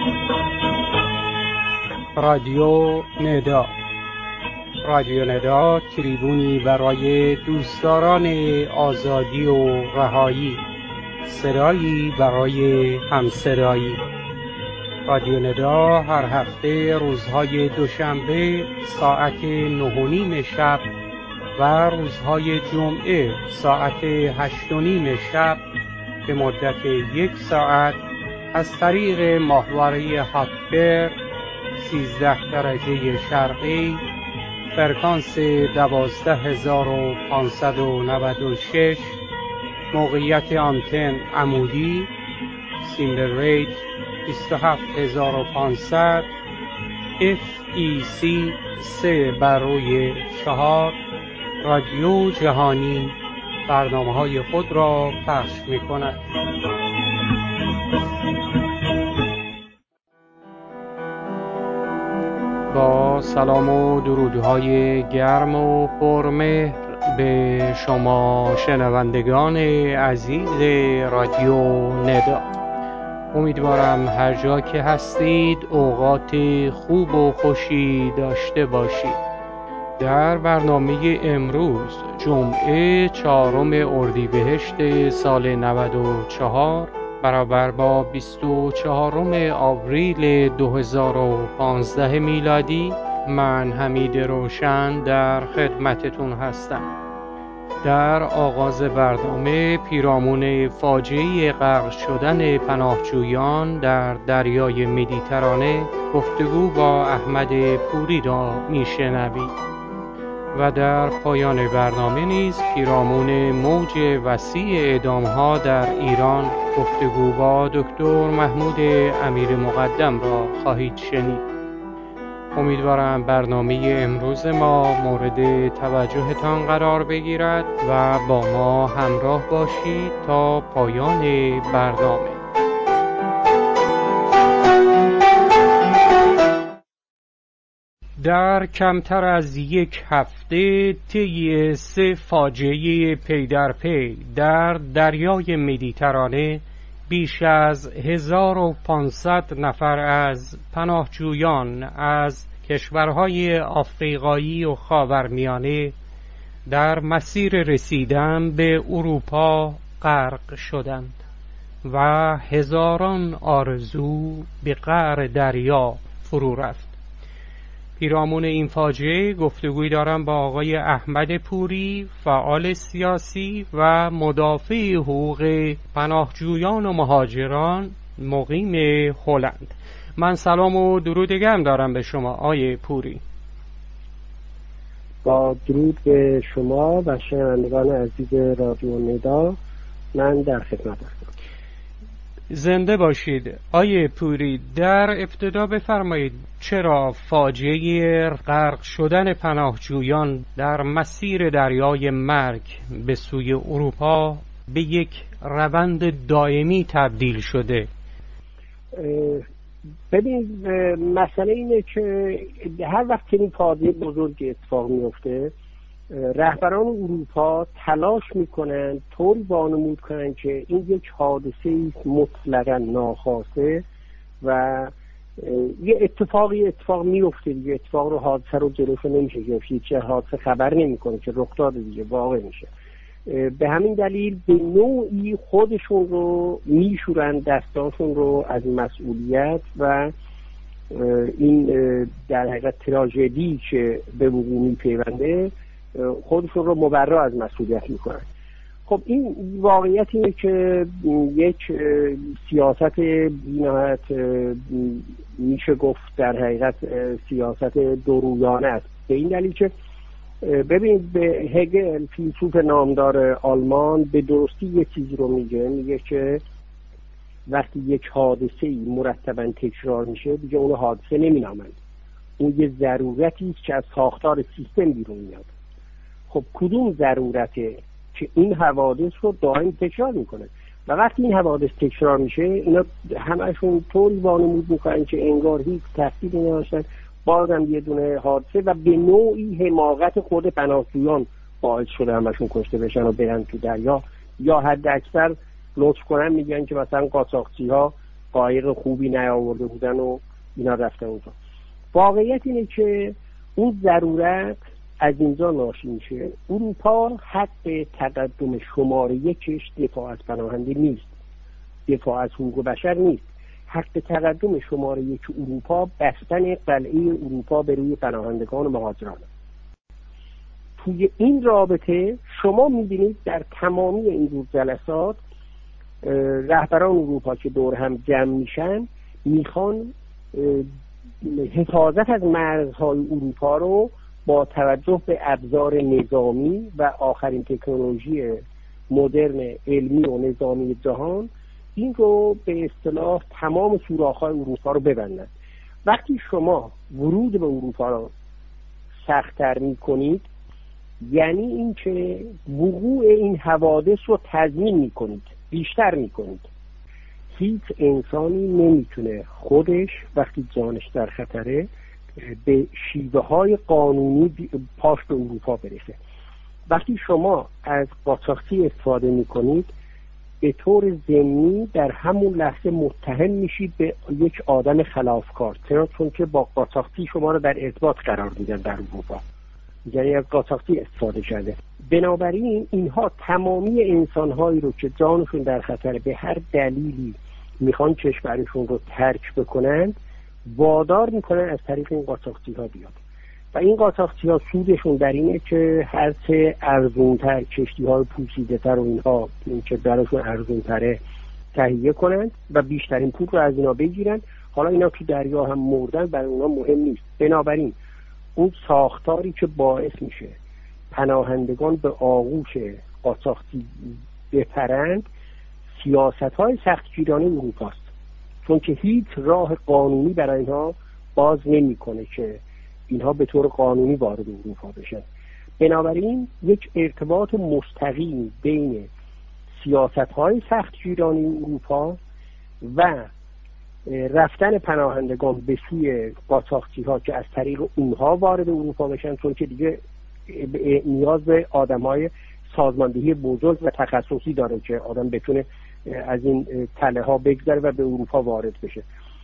رادیو ندا. رادیو ندا تریبونی برای دوستداران آزادی و رهایی، صدایی برای همصدایی. رادیو ندا هر هفته روزهای دوشنبه ساعت 9:30 شب و روزهای جمعه ساعت 8:30 شب به مدت 1 ساعت از طریق ماهواره هاپبرگ 13 درجه شرقی، فرکانس 12596، موقعیت آنتن عمودی، سیمبل ریت 27500، FEC 3/4، رادیو جهانی برنامه‌های خود را پخش می‌کند. با سلام و درودهای گرم و پرمهر به شما شنوندگان عزیز رادیو ندا. امیدوارم هر جا که هستید اوقات خوب و خوشی داشته باشید. در برنامه امروز جمعه 4 اردیبهشت سال 94 برابر با 24 آوریل 2015 میلادی، من حمید روشن در خدمتتون هستم. در آغاز برنامه پیرامون فاجعه غرق شدن پناهجویان در دریای مدیترانه گفتگو با احمد پوری را میشنوید و در پایان برنامه نیز پیرامون موج وسیع اعدام‌ها در ایران گفتگو با دکتر محمود امیر مقدم را خواهید شنید. امیدوارم برنامه امروز ما مورد توجهتان قرار بگیرد و با ما همراه باشید تا پایان برنامه. در کمتر از 1 هفته طی 3 فاجعه پی در پی در دریای مدیترانه بیش از 1500 نفر از پناهجویان از کشورهای آفریقایی و خاورمیانه در مسیر رسیدن به اروپا غرق شدند و هزاران آرزو به قعر دریا فرو رفت. پیرامون این فاجعه گفتگوی دارم با آقای احمد پوری، فعال سیاسی و مدافع حقوق پناهجویان و مهاجران مقیم هلند. من سلام و درود گرم دارم به شما آقای پوری. با درود به شما و شنوندگان عزیز رادیو ندا، من در خدمت هستم. زنده باشید. آقای پوری، در ابتدا بفرمایید چرا فاجعه غرق شدن پناهجویان در مسیر دریای مرگ به سوی اروپا به یک روند دائمی تبدیل شده؟ ببین، مسئله اینه که هر وقت که این فاجعه بزرگ اتفاق میفته، رهبران اروپا تلاش میکنن طوری وانمود کنن که این یک حادثه مطلقاً ناخواسته و یه اتفاق میفته دیگه. اتفاق رو، حادثه رو جلوشو نمیشه گرفت، هیچ حادثه خبر نمیکنه که رخ داده دیگه، واقع میشه. به همین دلیل به نوعی خودشون رو میشورن، دستاشون رو از مسئولیت و این در حقیقت تراژدی که به وقوع میپیونده خودشون رو مبرا از مسئولیت میکنن. خب این واقعیت اینه که یک سیاست بی‌نهایت میشه گفت در حقیقت سیاست دورویانه است. به این دلیل که ببینید، به هگل فیلسوف نامدار آلمان به درستی یک چیزی رو میگه که وقتی یک حادثه مرتباً تکرار میشه دیگه اون حادثه نمینامند، اون یه ضرورتی است که از ساختار سیستم بیرون میاد. خب کدوم ضرورته که این حوادث رو دائم تکرار میکنه؟ و وقتی این حوادث تکرار میشه اینا همشون طوری وانمود میکنن که انگار هیچ تفصیلی نداشتن، بازم یه دونه حادثه و به نوعی حماقت خود پناهجویان باعث شده همشون کشته بشن و برن تو دریا، یا حد اکثر لطف کنن میگن که مثلا قاچاقچی‌ها قایق خوبی نیاورده بودن و اینا رفتن اونجا. واقعیت اینه که اون ضرورت از اینجا ناشی میشه. اروپا حق تقدم شماره یکش دفاع از پناهنده نیست، دفاع از حقوق بشر نیست. حق تقدم شماره یک اروپا بستن قلعه اروپا به روی پناهندگان و مهاجران. توی این رابطه شما میبینید در تمامی اینجور جلسات رهبران اروپا که دور هم جمع میشن میخوان حفاظت از مرزهای اروپا رو با توجه به ابزار نظامی و آخرین تکنولوژی مدرن علمی و نظامی جهان این رو به اصطلاح تمام سوراخ‌های اروپا رو ببندن. وقتی شما ورود به اروپا رو سخت‌تر می‌کنید یعنی این که وقوع این حوادث رو تضمین می‌کنید، بیشتر می‌کنید. هیچ انسانی نمیتونه خودش وقتی جانش در خطره به شیوه‌های قانونی پاش به اروپا برسه. وقتی شما از قاچاقچی استفاده می‌کنید به طور ضمنی در همون لحظه متهم میشید به یک آدم خلافکار، چون که با قاچاقچی شما رو در ارتباط قرار میدن در اروپا، یعنی از قاچاقچی استفاده کرده. بنابراین اینها تمامی انسان‌هایی رو که جانشون در خطر به هر دلیلی میخوان کشورشون رو ترک بکنند وادار میکنن از طریق این قاچاقچی‌ها بیاد و این قاچاقچی‌ها سودشون در اینه که هرچه ارزونتر کشتی‌های پوسیده‌تر و اینها این که براشون ارزونتره تهیه کنند و بیشترین پول رو از اینا بگیرن. حالا اینا تو دریا هم مردن برای اونا مهم نیست. بنابراین اون ساختاری که باعث میشه پناهندگان به آغوش قاچاقچی بپرند سیاست‌های سختگیرانه اروپاست، چون که هیچ راه قانونی برای اینها باز نمی‌کنه که اینها به طور قانونی وارد اروپا بشن. بنابراین یک ارتباط مستقیم بین سیاست‌های سختگیرانه اروپا و رفتن پناهندگان به سوی قاچاقچی‌ها که از طریق اونها وارد اروپا بشن، چون که دیگه نیاز به آدم‌های سازماندهی بزرگ و تخصصی داره که آدم بتونه از این تله ها بگذره و به اروپا وارد بشه.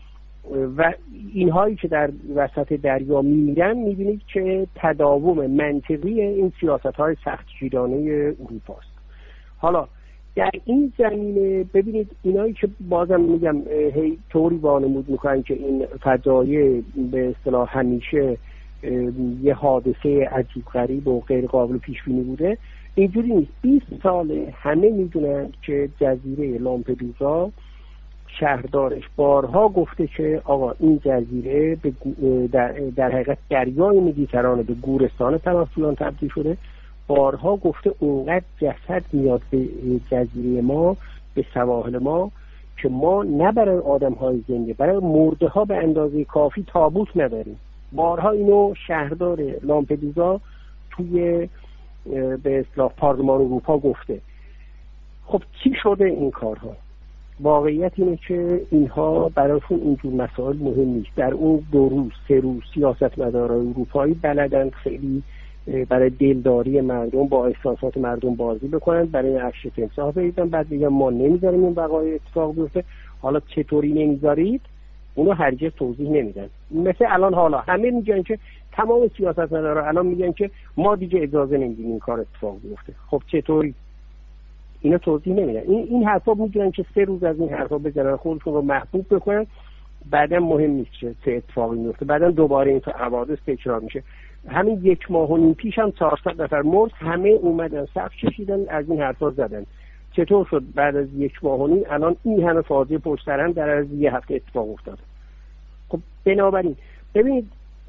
و اینهایی که در وسط دریا میرن میبینید که تداوم منطقی این سیاست های سختگیرانه اروپا است. حالا در این زمینه ببینید اینایی که بازم میگم هی طوری وانمود میکنن که این فجایع به اصطلاح همیشه یه حادثه عجیب غریب و غیر قابل پیش بینی بوده، اینجوری نیست. 20 ساله همه میدونن که جزیره لامپدوزا شهردارش بارها گفته که آقا این جزیره در حقیقت دریای مدیترانه به گورستان پناهجویان تبدیل شده. بارها گفته اونقدر جسد میاد به جزیره ما، به سواحل ما، که ما نه برای آدم‌های زنده، برای مرده ها به اندازه کافی تابوت نداریم. بارها اینو شهردار لامپدوزا توی به اصطلاح پارلمان اروپا گفته. خب چی شده این کارها؟ واقعیت اینه که اینها براشون اینجور مسائل مهم نیست. در اون 2 روز 3 روز سیاستمدارای اروپایی بلدن خیلی برای دلداری مردم با احساسات مردم بازی بکنن، برای عکس تمساح بریزن، بعد بگن ما نمیذاریم این وقایع اتفاق بیفته. حالا چطوری نمیذارید اونو هرگز توضیح نمیدن. مثل الان حالا همه میگن که تمام سیاستمدارا الان میگن که ما دیگه اجازه نمیدیم این کار اتفاق بیفته. خب چطوری؟ اینا توضیح نمیدن. این حرفا میگن که 3 روز از این حرفا بزنن، خودشون رو محبوب بکنن، بعدا مهم نیست چه اتفاقی میفته، بعدا دوباره این حوادث تکرار میشه. همین 1 ماه و نیم پیش هم 400 نفر مرد، همه اومدن صف کشیدن از این حرفا زدن. چطور شد بعد از 1 ماه و نیم الان این همه فاجعه پشت سر هم در عرض 1 هفته اتفاق افتاده؟ خب بنابراین ببینید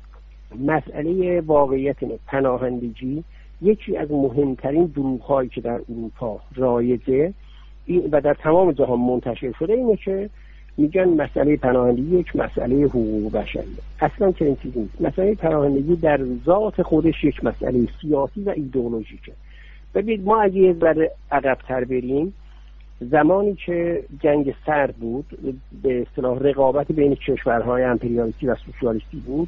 مسئله واقعیت پناهندگی یکی از مهمترین دروغ‌هایی که در اروپا رایجه و در تمام جهان منتشر شده اینه که میگن مسئله پناهندگی یک مسئله حقوق بشری. اصلا چنین چیزی نیست. مسئله پناهندگی در ذات خودش یک مسئله سیاسی و ایدئولوژیکه. ببینید ما اگه یه ذره عقب‌تر بریم، زمانی که جنگ سرد بود، به اصطلاح رقابت بین کشورهای امپریالیستی و سوسیالیستی بود،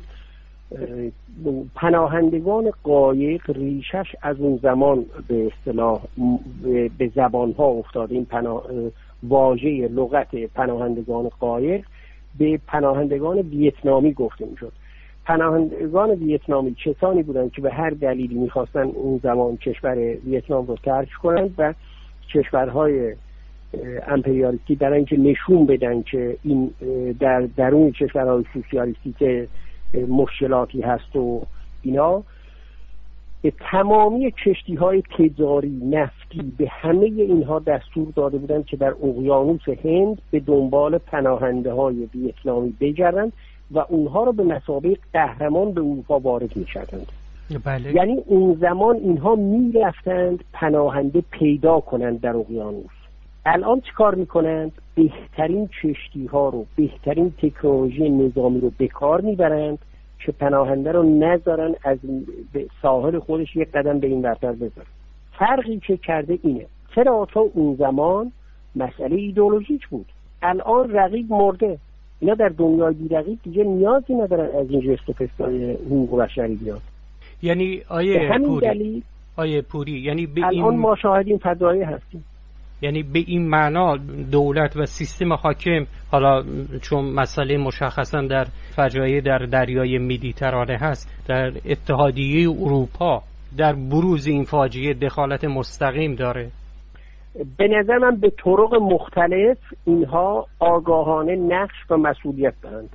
پناهندگان قایق ریشش از اون زمان به اصطلاح به زبانها افتاده. این واژه لغت پناهندگان قایق به پناهندگان ویتنامی گفته میشد. پناهندگان ویتنامی کسانی بودند که به هر دلیلی میخواستن اون زمان کشور ویتنام رو ترک کنند و کشورهای امپریالیستی برای اینکه نشون بدن که این در درون کشورهای سوسیالیستی که مشکلاتی هست و اینا، به تمامی کشتی‌های تجاری نفتی به همه اینها دستور داده بودند که در اقیانوس هند به دنبال پناهنده‌های ویتنامی بگردند و اونها رو به مثابه قهرمان به اروپا وارد می‌کردند. بله. یعنی اون زمان اینها می‌رفتند پناهنده پیدا کنند در اقیانوس. الان چیکار می‌کنند؟ بهترین کشتی‌ها رو، بهترین تکنولوژی نظامی رو به کار می‌برند که پناهنده رو نذارن از ساحل خودش یک قدم به این ورتر بذاره. فرقی که کرده اینه. چرا تا اون زمان مسئله ایدئولوژیک بود، الان رقیب مرده. اینا در دنیای بی رقیب دیگه نیازی ندارن از این جست و پستای حقوق بشری بیاد. یعنی آیه پوری یعنی به الان ما شاهدیم فضایی هستیم. یعنی به این معنا دولت و سیستم حاکم، حالا چون مسئله مشخصا در فجایع در دریای مدیترانه هست، در اتحادیه اروپا در بروز این فاجعه دخالت مستقیم داره. به نظر من به طرق مختلف اینها آگاهانه نقش و مسئولیت دارند.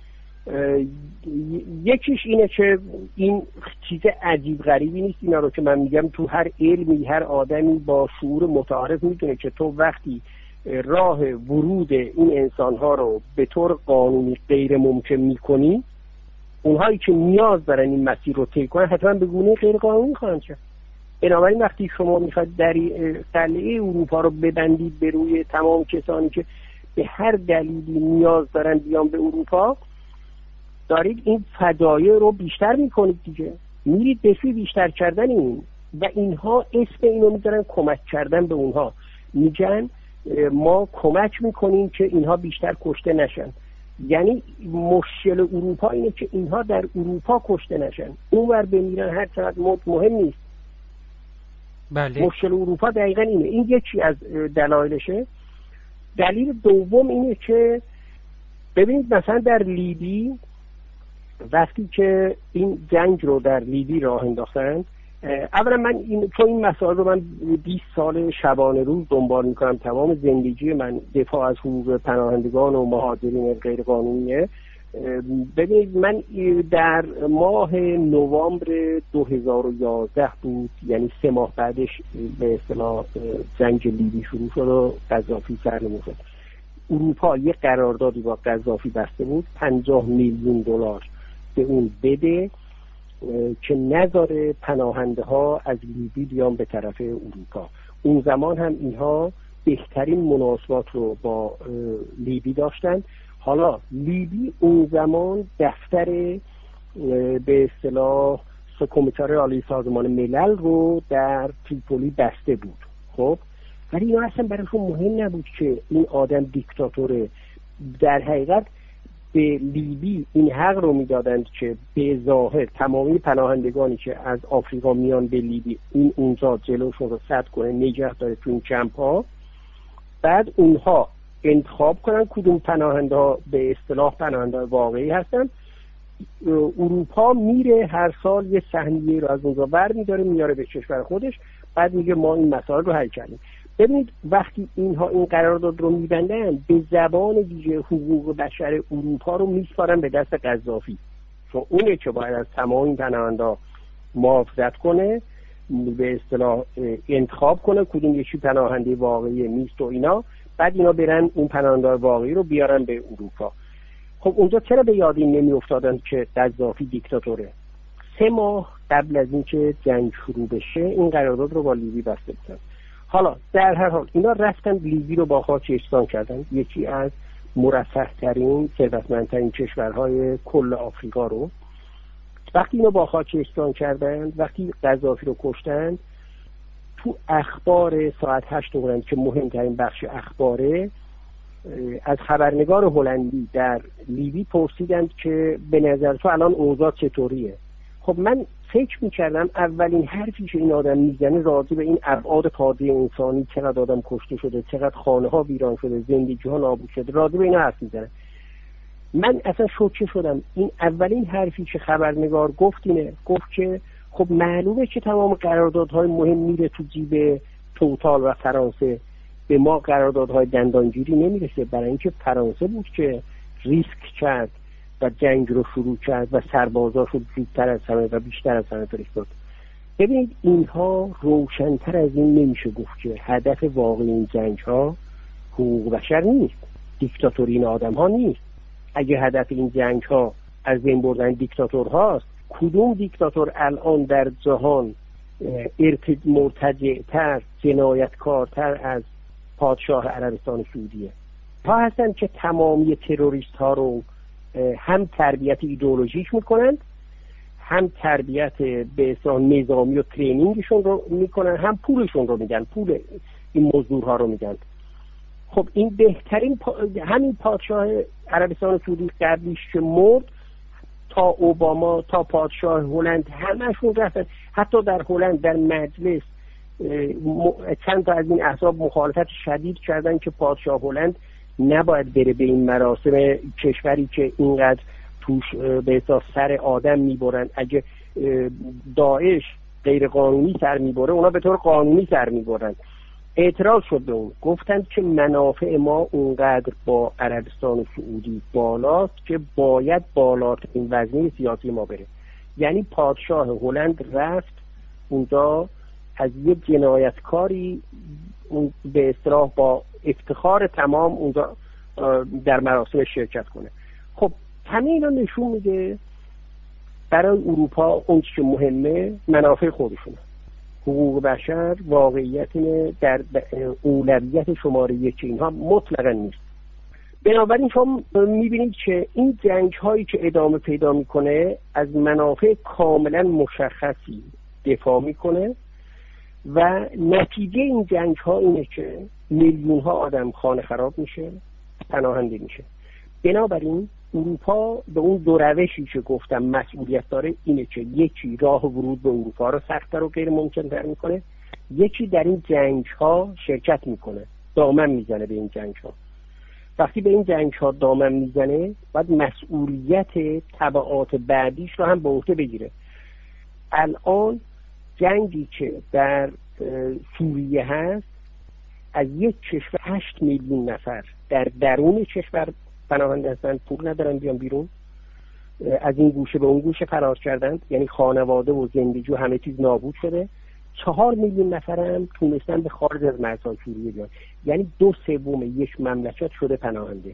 یکیش اینه که این چیز عجیب غریبی نیست، اینا رو که من میگم تو هر علمی هر آدمی با شعور متعارف میدونه که تو وقتی راه ورود این انسانها رو به طور قانونی غیر ممکن میکنی، اونهایی که نیاز دارن این مسیر رو طی کنن حتما به گونه غیر قانونی خواهند شد. بنابراین وقتی شما میخواید در قلعه اروپا رو ببندید به روی تمام کسانی که به هر دلیلی نیاز دارن بیان به اروپا، دارید این فجایع رو بیشتر میکنید دیگه، میرید به سوی بیشتر کردن این و اینها اسم اینو میذارن کمک کردن به اونها، میگن ما کمک میکنیم که اینها بیشتر کشته نشن. یعنی مشکل اروپا اینه که اینها در اروپا کشته نشن، اونور بمیرن هر چقدر مهم نیست. بله. مشکل اروپا دقیقا اینه. این یکی از دلایلشه. دلیل دوم اینه که ببینید مثلا در لیبی وقتی که این جنگ رو در لیبی راه انداختند، اولا من این مسائل رو من 20 سال شبانه روز دنبال میکنم، تمام زندگی من دفاع از حقوق پناهندگان و مهاجرین غیر قانونیه. ببینید من در ماه نوامبر 2011 بود، یعنی 3 ماه بعدش به اصطلاح جنگ لیبی شروع شد و قذافی سرنگون شد. اروپا یک قراردادی با قذافی بسته بود 50 میلیون دلار به اون بده که نذاره پناهنده ها از لیبی بیان به طرف اروپا. اون زمان هم اینها بهترین مناسبات رو با لیبی داشتن. حالا لیبی اون زمان دفتر به اصطلاح کمیته عالی سازمان ملل رو در تریپولی بسته بود. خب ولی اینا اصلا براشون مهم نبود که این آدم دیکتاتوره. در حقیقت به لیبی این حق رو میدادند که به ظاهر تمامی پناهندگانی که از آفریقا میان به لیبی این اونجا جلوشون رو سد کنه، نگه داره تو این کمپ ها، بعد اونها انتخاب کنن کدوم پناهنده ها به اصطلاح پناهنده واقعی هستن. اروپا میره هر سال یه سهمیه رو از اونجا برمی‌داره میاره به کشور خودش، بعد میگه ما این مسائل رو حل کردیم. ببینید وقتی اینها این قرارداد رو میبندن به زبان دیگه حقوق بشر اروپا رو میسپارن به دست قذافی، چون اونه که باید از تمام این پناهنده محافظت کنه، به اصطلاح انتخاب کنه کدوم یکی پناهنده واقعی نیست و اینا، بعد اینا برن اون پناهنده واقعی رو بیارن به اروپا. خب اونجا چرا به یاد این نمی افتادن که قذافی دیکتاتوره؟ 3 ماه قبل از اینکه جنگ شروع بشه این قرارداد رو با لیبی بسته بودن. حالا در هر حال اینا رفتن لیبی رو با خاک یکسان کردن، یکی از مرفه ترین ثروتمندترین کشورهای کل آفریقا رو. وقتی اینو با خاک یکسان کردن، وقتی قذافی رو کشتن، تو اخبار ساعت 8 بودن که مهمترین بخش اخباره، از خبرنگار هلندی در لیبی پرسیدند که به نظر تو الان اوضاع چطوریه؟ خب من فکر میکردم اولین حرفی که این آدم میزنه راجع به این ابعاد پادی انسانی، چقدر آدم کشته شده، چقدر خانه ها ویران شده، زندگی ها نابود شده، راجع به اینا حرف میزنه. من اصلا شوکه شدم. این اولین حرفی که خبرنگار گفت اینه، گفت که خب معلومه که تمام قراردادهای مهم میره تو جیب توتال و فرانسه، به ما قراردادهای دندانگیری نمیرسه. برای اینکه فرانسه بود که ریسک کرد و جنگ رو شروع کرد و سربازاشو زودتر از همه و بیشتر از همه فرستاد. ببینید اینها روشن‌تر از این نمیشه گفت که هدف واقعی این جنگ ها حقوق بشر نیست، دیکتاتوری این آدم ها نیست. اگه هدف این جنگ ها از بین بردن دیکتاتور هاست، کدوم دیکتاتور الان در جهان مرتجع‌تر، جنایتکارتر از پادشاه عربستان سعودیه؟ ها هستن که تمامی تروریست ها رو هم تربیت ایدئولوژیک میکنند، هم تربیت به اصطلاح نظامی و ترینینگشون رو میکنن، هم پولشون رو میدن، پول این مزدورها رو میدن. خب این بهترین همین پادشاه عربستان سعودی قبلیش که مرد تا اوباما تا پادشاه هلند همشون رفتن. حتی در هلند در مجلس چند تا از این احزاب مخالفت شدید کردن که پادشاه هلند نباید بره به این مراسم، کشوری که اینقدر توش به اصطلاح سر آدم میبرن. اگه داعش غیر قانونی سر میبره، اونا به طور قانونی سر میبرن. اعتراض شد به اون، گفتند که منافع ما اونقدر با عربستان سعودی بالاست که باید بالاترین وزنه سیاسی ما بره. یعنی پادشاه هلند رفت اونجا از یه جنایتکاری به اصطلاح با افتخار تمام اونجا در مراسم شرکت کنه. خب همه اینا نشون میده برای اروپا اون چه مهمه منافع خودشونه. حقوق بشر واقعیت اینه در اولویت شماره یک اینها مطلقا نیست. بنابراین شما میبینید که این جنگ هایی که ادامه پیدا میکنه از منافع کاملا مشخصی دفاع میکنه و نتیجه این جنگ ها اینه که میلیون ها آدم خانه خراب میشه، پناهنده میشه. بنابراین اروپا به اون دو روشی که گفتم مسئولیت داره اینه که یکی راه ورود به اروپا رو سخت‌تر و غیر ممکن تر میکنه، یکی در این جنگ ها شرکت میکنه، دامن میزنه به این جنگ ها. وقتی به این جنگ ها دامن میزنه باید مسئولیت تبعات بعدیش رو هم به عهده بگیره. الان جنگی که در سوریه هست، از یک کشور 8 میلیون نفر در درون کشور پناهنده هستند، پول ندارن بیان بیرون، از این گوشه به اون گوشه فرار کردند، یعنی خانواده و زندگی و همه چیز نابود شده. 4 میلیون نفر هم تونستن به خارج از مرزهای سوریه بیان، یعنی 2/3 یک مملکت شده پناهنده.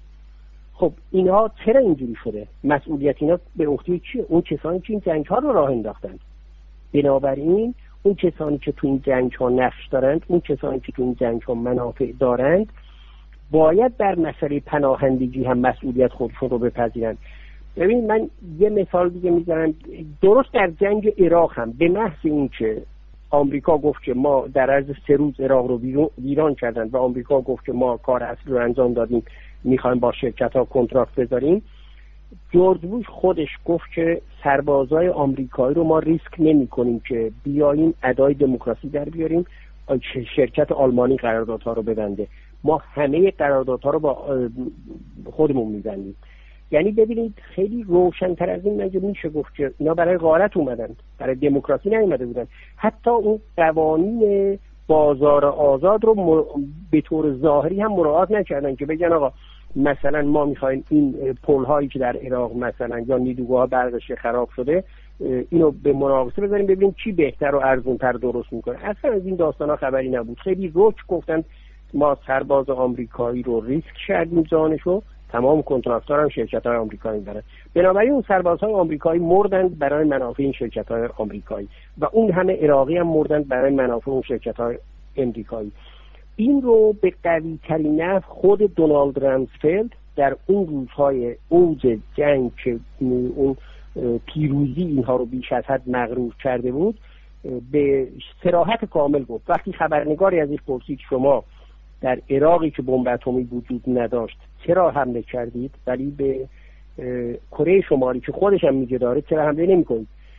خب اینا چرا اینجوری شده؟ مسئولیت اینا به عهده کیه؟ اون کسانی که این جنگ ها رو راه انداختند. بنابراین اون کسانی که تو این جنگ ها نقش دارند، اون کسانی که تو این جنگ ها منافع دارند، باید در مسئله پناهندگی هم مسئولیت خودشون رو بپذیرند. ببین من یه مثال دیگه میزنم. درست در جنگ عراق هم به محض این که آمریکا گفت که ما در عرض 3 روز عراق رو ویران کردن و آمریکا گفت که ما کار اصلی رو انجام دادیم، میخوایم با شرکت ها کنترکت بذاریم، جورج بوش خودش گفت که سربازای آمریکایی رو ما ریسک نمی کنیم که بیاییم ادای دموکراسی در بیاریم، شرکت آلمانی قراردادها رو ببنده، ما همه قراردادها رو با خودمون میبندیم. یعنی ببینید خیلی روشن‌تر از این میشه گفت که اینا برای غارت اومدن، برای دموکراسی نیومده بودن. حتی اون قوانین بازار آزاد رو به طور ظاهری هم مراعات نکردن که بگن آقا مثلا ما میخوایم این پل‌هایی که در عراق مثلا یا نیروگاه برقش خراب شده اینو به مناقصه بذاریم ببینیم چی بهتر و ارزان‌تر درست میکنه. اصلا از این داستانا خبری نبود. خیلی رک گفتن ما سرباز آمریکایی رو ریسک کردیم جانشو، تمام کنترکت‌ها هم شرکت‌های آمریکایی دارن. بنابراین اون سربازهای آمریکایی مردن برای منافع این شرکت‌های آمریکایی و اون همه عراقی هم مردن برای منافع اون شرکت‌های آمریکایی. این رو به قوی‌ترین نحو خود دونالد رامسفلد در اون روزهای اوج جنگ که اون پیروزی اینها رو بیش از حد مغرور کرده بود به صراحت کامل گفت. وقتی خبرنگاری ازش پرسید شما در عراقی که بمب اتمی وجود نداشت چرا حمله کردید، ولی به کره شمالی که خودش هم میگه داره چرا حمله نمی‌کنید؟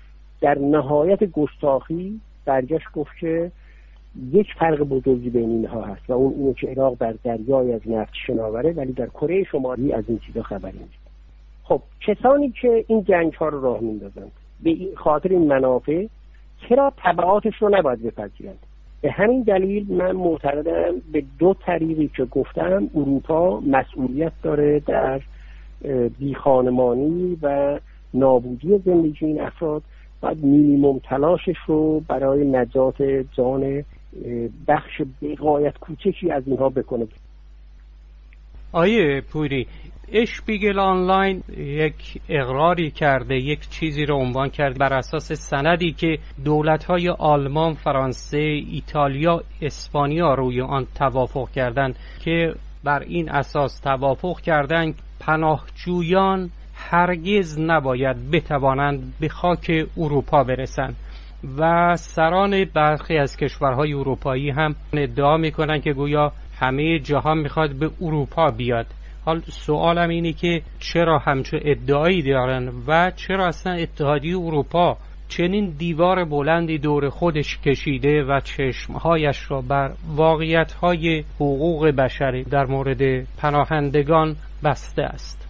در نهایت گستاخی برگشت گفت که یک فرق بزرگی بین اینها هست و اون اینه که عراق در دریای از نفت شناوره ولی در کره شمالی از این چیزا خبری نیست. خب کسانی که این جنگ ها رو راه میندازند به خاطر این منافع چرا تبعاتش رو نباید بپذیرند؟ به همین دلیل من معتقدم به دو طریقی که گفتم اروپا مسئولیت داره در بیخانمانی و نابودی زندگی این افراد، باید مینیمم تلاشش رو برای نجات جان بخش بغایت کوچکی از اینها بکنه. آیه پوری، اشپیگل آنلاین یک اقراری کرده، یک چیزی رو عنوان کرد بر اساس سندی که دولت‌های آلمان، فرانسه، ایتالیا، اسپانیا روی آن توافق کردند که بر این اساس توافق کردند پناهجویان هرگز نباید بتوانند به خاک اروپا برسند و سران برخی از کشورهای اروپایی هم ادعا میکنن که گویا همه جهان میخواد به اروپا بیاد. حال سوالم اینه که چرا همچون ادعایی دارن و چرا اصلا اتحادیه اروپا چنین دیوار بلندی دور خودش کشیده و چشمهایش را بر واقعیت‌های حقوق بشری در مورد پناهندگان بسته است؟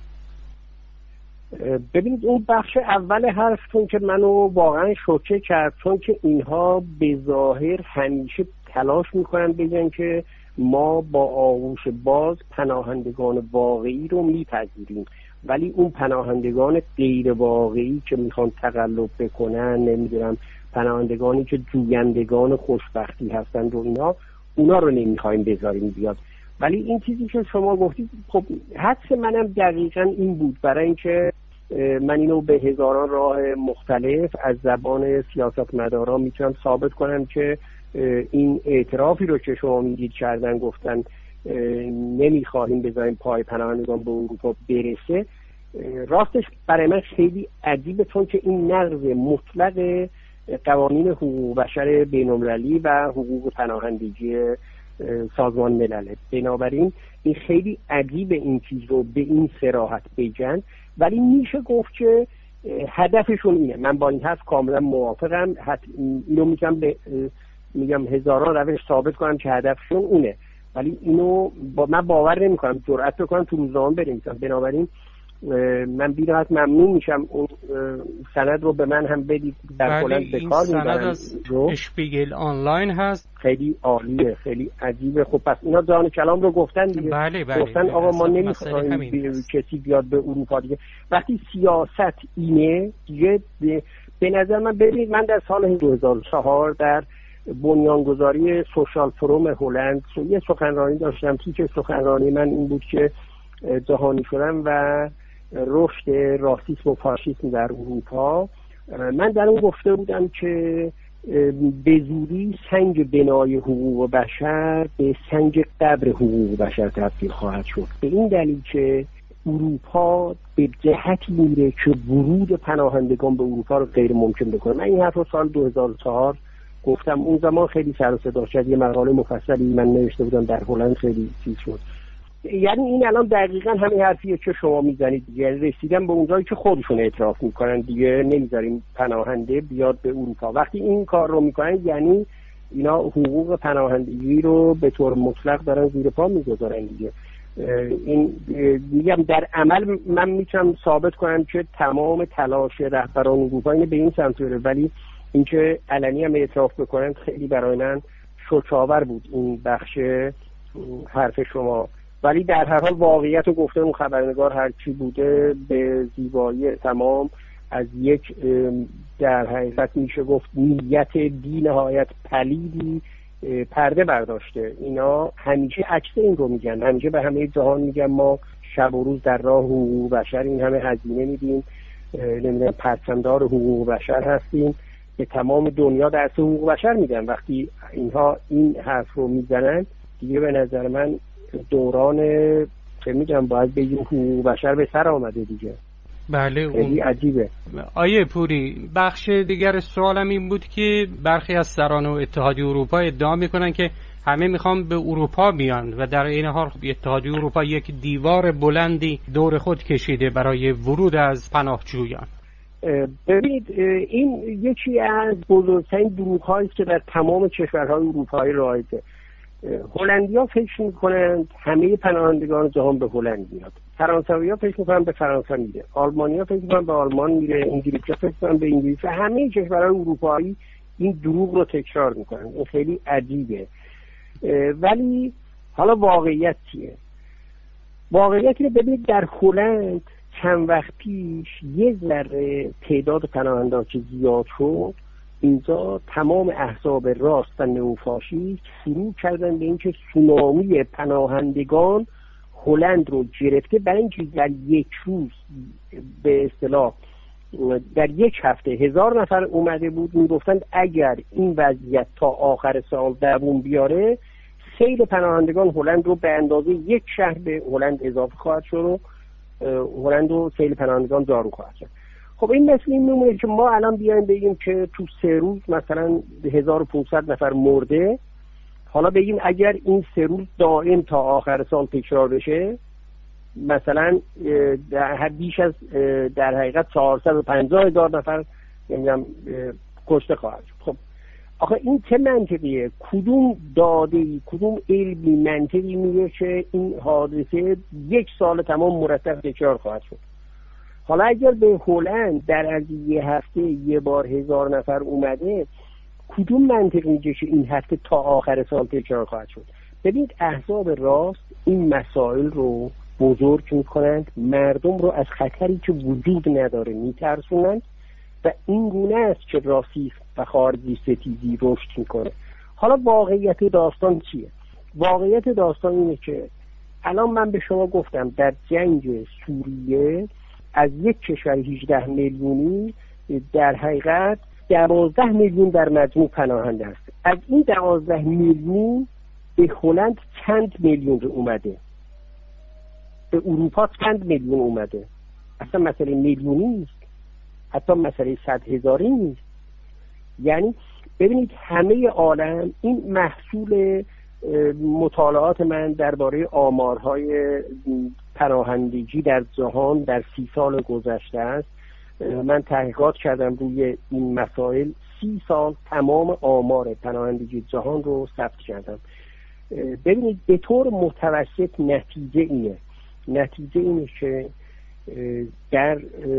ببینید اون بخش اول حرفتون که منو واقعا شوکه کرد، چون که اینها به ظاهر همیشه تلاش میکنن بگن که ما با آغوش باز پناهندگان واقعی رو میپذیریم، ولی اون پناهندگان غیر واقعی که میخوان تقلب بکنن، نمیدونم پناهندگانی که جویندگان خوشبختی هستن رو اونا رو نمیخوایم بذاریم بیاد. ولی این چیزی که شما گفتید، خب حدس منم دقیقاً این بود، برای اینکه من اینو به هزاران راه مختلف از زبان سیاستمداران میتونم ثابت کنم که این اعترافی رو که شما میگید کردن، گفتن نمیخواهیم بذاریم پای پناهندگان به اروپا برسه، راستش برای من خیلی عجیبه، چون که این نقض مطلق قوانین حقوق بشر بین‌المللی و حقوق پناهندگی سازمان ملله. بنابراین این خیلی عجیبه این چیز رو به این صراحت بگن، ولی میشه گفت که هدفشون اینه. من با این حرف کاملا موافقم، اینو میگم هزاران روش ثابت کنم که هدفشون اونه، ولی اینو من باور نمی کنم جرأت بکنم تو روزنامه بنویسم. بنابراین من بی‌نهایت ممنون میشم اون سند رو به من هم بدید. در کلاً به کار میبرم. سند از اشپیگل آنلاین هست، خیلی عالیه، خیلی عجیبه. خب پس اینا جان کلام رو گفتن دیگه. بله. گفتن آقا ما نمیخوایم کسی بیاد به اروپا دیگه. وقتی سیاست اینه دیگه، به نظر من ببینید، من در سال 2004 در بنیانگذاری سوشال فروم هلند یه سخنرانی داشتم. که سخنرانی من این بود که جهانی شدن و رشد راسیسم و فاشیسم در اروپا. من در اون گفته بودم که به زودی سنگ بنای حقوق بشر به سنگ قبر حقوق بشر تبدیل خواهد شد، به این دلیل که اروپا به جهتی میره که ورود پناهندگان به اروپا رو غیر ممکن بکنه. من این حرف رو سال 2004 گفتم. اون زمان خیلی سر و صدا شد، یه مقاله مفصلی من نوشته بودم در هلند، خیلی چیز شد. یعنی این الان دقیقاً همین حرفیه که شما میزنید دیگه. رسیدن به اونجایی که خودشون اعتراف میکنن دیگه، نمیذاریم پناهنده بیاد به اروپا. وقتی این کار رو میکنن یعنی اینا حقوق پناهندگی رو به طور مطلق دارن زیر پا میگذارن دیگه. این میگم در عمل من میتونم ثابت کنم که تمام تلاش رهبران اروپا اینه به این سمت بره، ولی اینکه علنی هم اعتراف بکنن خیلی برای من شوک‌آور بود این بخش حرف شما. ولی در هر حال واقعیت رو گفته اون خبرنگار، هر چی بوده به زیبایی تمام از یک در حقیقت میشه گفت نیت بی نهایت پلیدی پرده برداشته. اینا همیشه عکس این رو میگن، همیشه به همه جهان میگن ما شب و روز در راه حقوق بشر این همه هزینه میدیم، نمیدونم پرچمدار حقوق بشر هستیم، به تمام دنیا درس حقوق بشر میدن. وقتی اینها این حرف رو میزنن دیگه به نظر من دوران که میگم باید بگیم حقوق بشر به سر آمده دیگه. بله، خیلی عجیبه. آیه پوری، بخش دیگر سوالم این بود که برخی از سران اتحادیه اروپا ادعا میکنن که همه میخوان به اروپا بیان و در این حال اتحادیه اروپا یک دیوار بلندی دور خود کشیده برای ورود از پناهجویان. ببینید این یکی از بزرگترین دروغ‌هایی است که در تمام کشورهای اروپایی رایجه. هلندی‌ها فکر می‌کنند همه پناهندگان جهان به هلند میاد، فرانسوی‌ها فکر می‌کنن به فرانسه میره، آلمانی‌ها فکر می‌کنن به آلمان میره، انگلیس‌ها فکر می‌کنن به انگلیس. همه کشورهای اروپایی این دروغ رو تکرار می‌کنن. این خیلی عجیبه. ولی حالا واقعیت چیه؟ واقعیتی رو ببینید، در هلند چند وقت پیش یه ذره تعداد پناهندگان که زیاد شد، اینجا تمام احزاب راست و نئوفاشیست شروع کردن به اینکه سونامی پناهندگان هلند رو گرفته، برای اینکه در یک روز به اصطلاح در یک هفته 1000 نفر اومده بود. میگفتند اگر این وضعیت تا آخر سال دوام بیاره، سیل پناهندگان هلند رو به اندازه یک شهر به هلند اضافه خواهد شد و هلند رو سیل پناهندگان دارو خواهد شد. خب این مثل این میمونه که ما الان بیایم بگیم که تو 3 روز مثلا 1500 نفر مرده. حالا بگیم اگر این 3 روز دائم تا آخر سال تکرار بشه، مثلا بیش از در حقیقت 450,000 نفر نمیدونم کشته خواهد شد. خب آخه این چه منطقیه؟ کدوم داده‌ای، کدوم علمی منطقی میگه که این حادثه 1 سال تمام مرتب تکرار خواهد شد؟ حالا اگر به هلند در از یه هفته یه بار 1000 نفر اومده، کدوم منطق میگه که این هفته تا آخر سال تکرار خواهد شد؟ ببینید احزاب راست این مسائل رو بزرگ میکنند، مردم رو از خطری که وجود نداره میترسونند و این گونه است که راسیسم و خارجی ستیزی رشد میکنه. حالا واقعیت داستان چیه؟ واقعیت داستان اینه که الان من به شما گفتم در جنگ سوریه از یک کشور 18 میلیونی در حقیقت 12 میلیون در مجموع پناهنده است. از این 12 میلیون به هلند چند میلیون اومده، به اروپا چند میلیون اومده. اصلا مسئله میلیونی نیست، حتی مسئله 100,000 نیست. یعنی ببینید همه عالم، این محصول مطالعات من درباره آمارهای پناهندگی در جهان در 30 سال گذشته است. من تحقیقات کردم روی این مسائل، 30 سال تمام آمار پناهندگی جهان رو ثبت کردم. ببینید به طور متوسط نتیجه اینه که در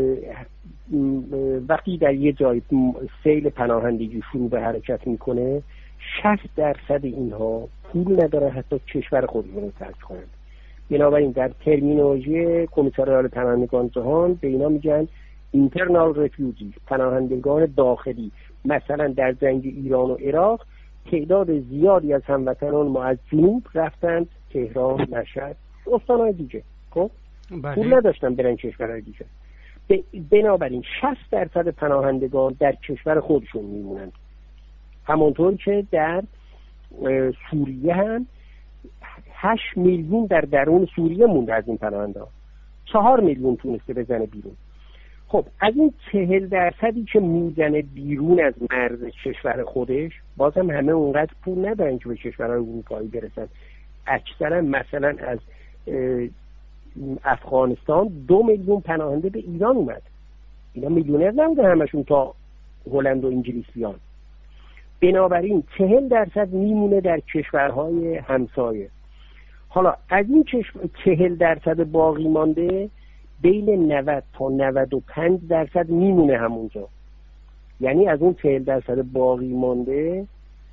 وقتی در یه جای سیل پناهندگی شروع به حرکت میکنه، 60% اینها پول نداره حتی کشور خودشون رو ترک کنند. بنابراین در ترمینولوژی کمیساریات پناهندگان جهان به اینا میگن اینترنال رفیوجی، پناهندگان داخلی. مثلا در جنگ ایران و عراق تعداد زیادی از هموطنان ما از جنوب رفتند تهران، مشهد، استان‌های دیگه. خب پول نداشتن برن کشورهای دیگه. بنابراین 60% پناهندگان در کشور خودشون میمونند. همونطور که در سوریه هم 8 میلیون در درون سوریه مونده از این پناهندگان، 4 میلیون تونسته بزنه بیرون. خب از این 40% که میزنه بیرون از مرز کشور خودش، بازم همه اونقدر پول ندارن که به کشورهای اروپایی برسن. اکثرا مثلا از افغانستان 2 میلیون پناهنده به ایران اومد. اینا میلیونر نبودن همشون تا هلند و انگلیس بیان. بنابراین 40% میمونه در کشورهای همسایه. حالا از این 40% باقی مانده بین 90 تا 95% میمونه همونجا. یعنی از اون 40% باقی مانده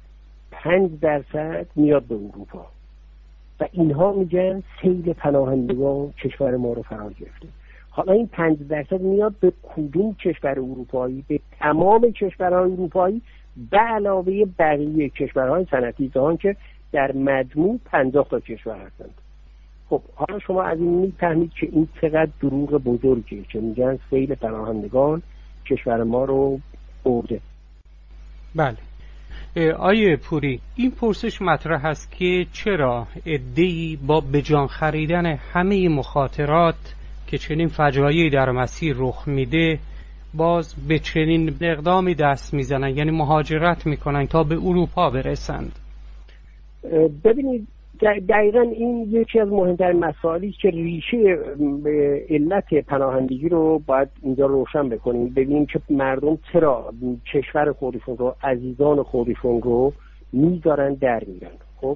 5% میاد به اروپا و اینها میگن سیل پناهندگان کشور ما رو فرا گرفته. حالا این 5% میاد به کدوم کشور اروپایی؟ به تمام کشورهای اروپایی به علاوه بقیه کشورهای صنعتی جهان که در مجموع 50 تا کشور هستند. خب حالا شما از این میفهمید که این چقدر دروغ بزرگیه که میگن سیل پناهندگان کشور ما رو برده. بله. آیه پوری، این پرسش مطرح است که چرا عده‌ای با بجان خریدن همه مخاطرات که چنین فجایعی در مسیر رخ میده باز به چنین اقدامی دست میزنن، یعنی مهاجرت میکنن تا به اروپا برسند؟ ببینید دقیقا این یکی از مهمترین مسائلی است که ریشه علت پناهندگی رو باید اینجا روشن بکنیم. ببینیم که مردم چرا کشور خودشون رو، عزیزان خودشون رو میذارن در میرن. خب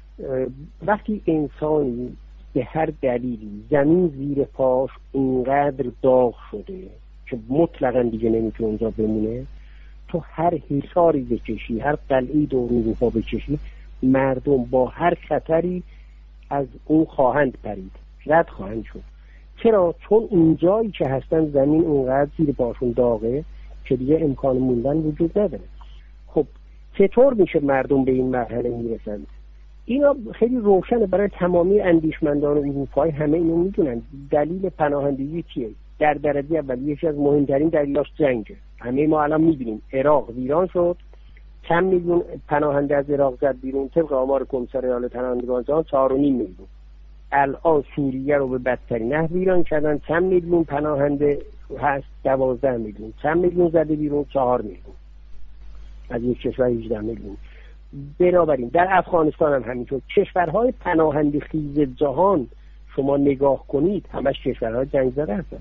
وقتی انسانی به هر دلیلی زمین زیر پاش اینقدر داغ شده که مطلقا دیگه نمیتونه اونجا بمونه، تو هر حصاری بکشی، هر قلعه‌ای دور اروپا بکشی، مردم با هر خطری از اون خواهند پرید، رد خواهند شد. چرا؟ چون اونجایی که هستن زمین اونقدر زیر پاشون داغه که دیگه امکان موندن وجود نداره. خب چطور میشه مردم به این مرحله میرسند؟ اینا خیلی روشنه برای تمامی اندیشمندان اروپایی، همه اینو میدونن. دلیل پناهندگی چیه؟ در درجه اول یکی از مهمترین دلایلش جنگه. همه ما الان میبینیم عراق ویران شد، چند میلیون پناهنده از عراق زد بیرون. طبق آمار کمیسریال پناهندگان جهان 4.5 میلیون. الان سوریه رو به بدترین نحو ویران کردن، چند میلیون پناهنده هست؟ 12 میلیون. چند میلیون زده بیرون؟ 4 میلیون از یک کشور 18 میلیون. بنابراین در افغانستان هم همینطور. کشورهای پناهنده خیز جهان شما نگاه کنید همش کشورهای جنگ زده هستند.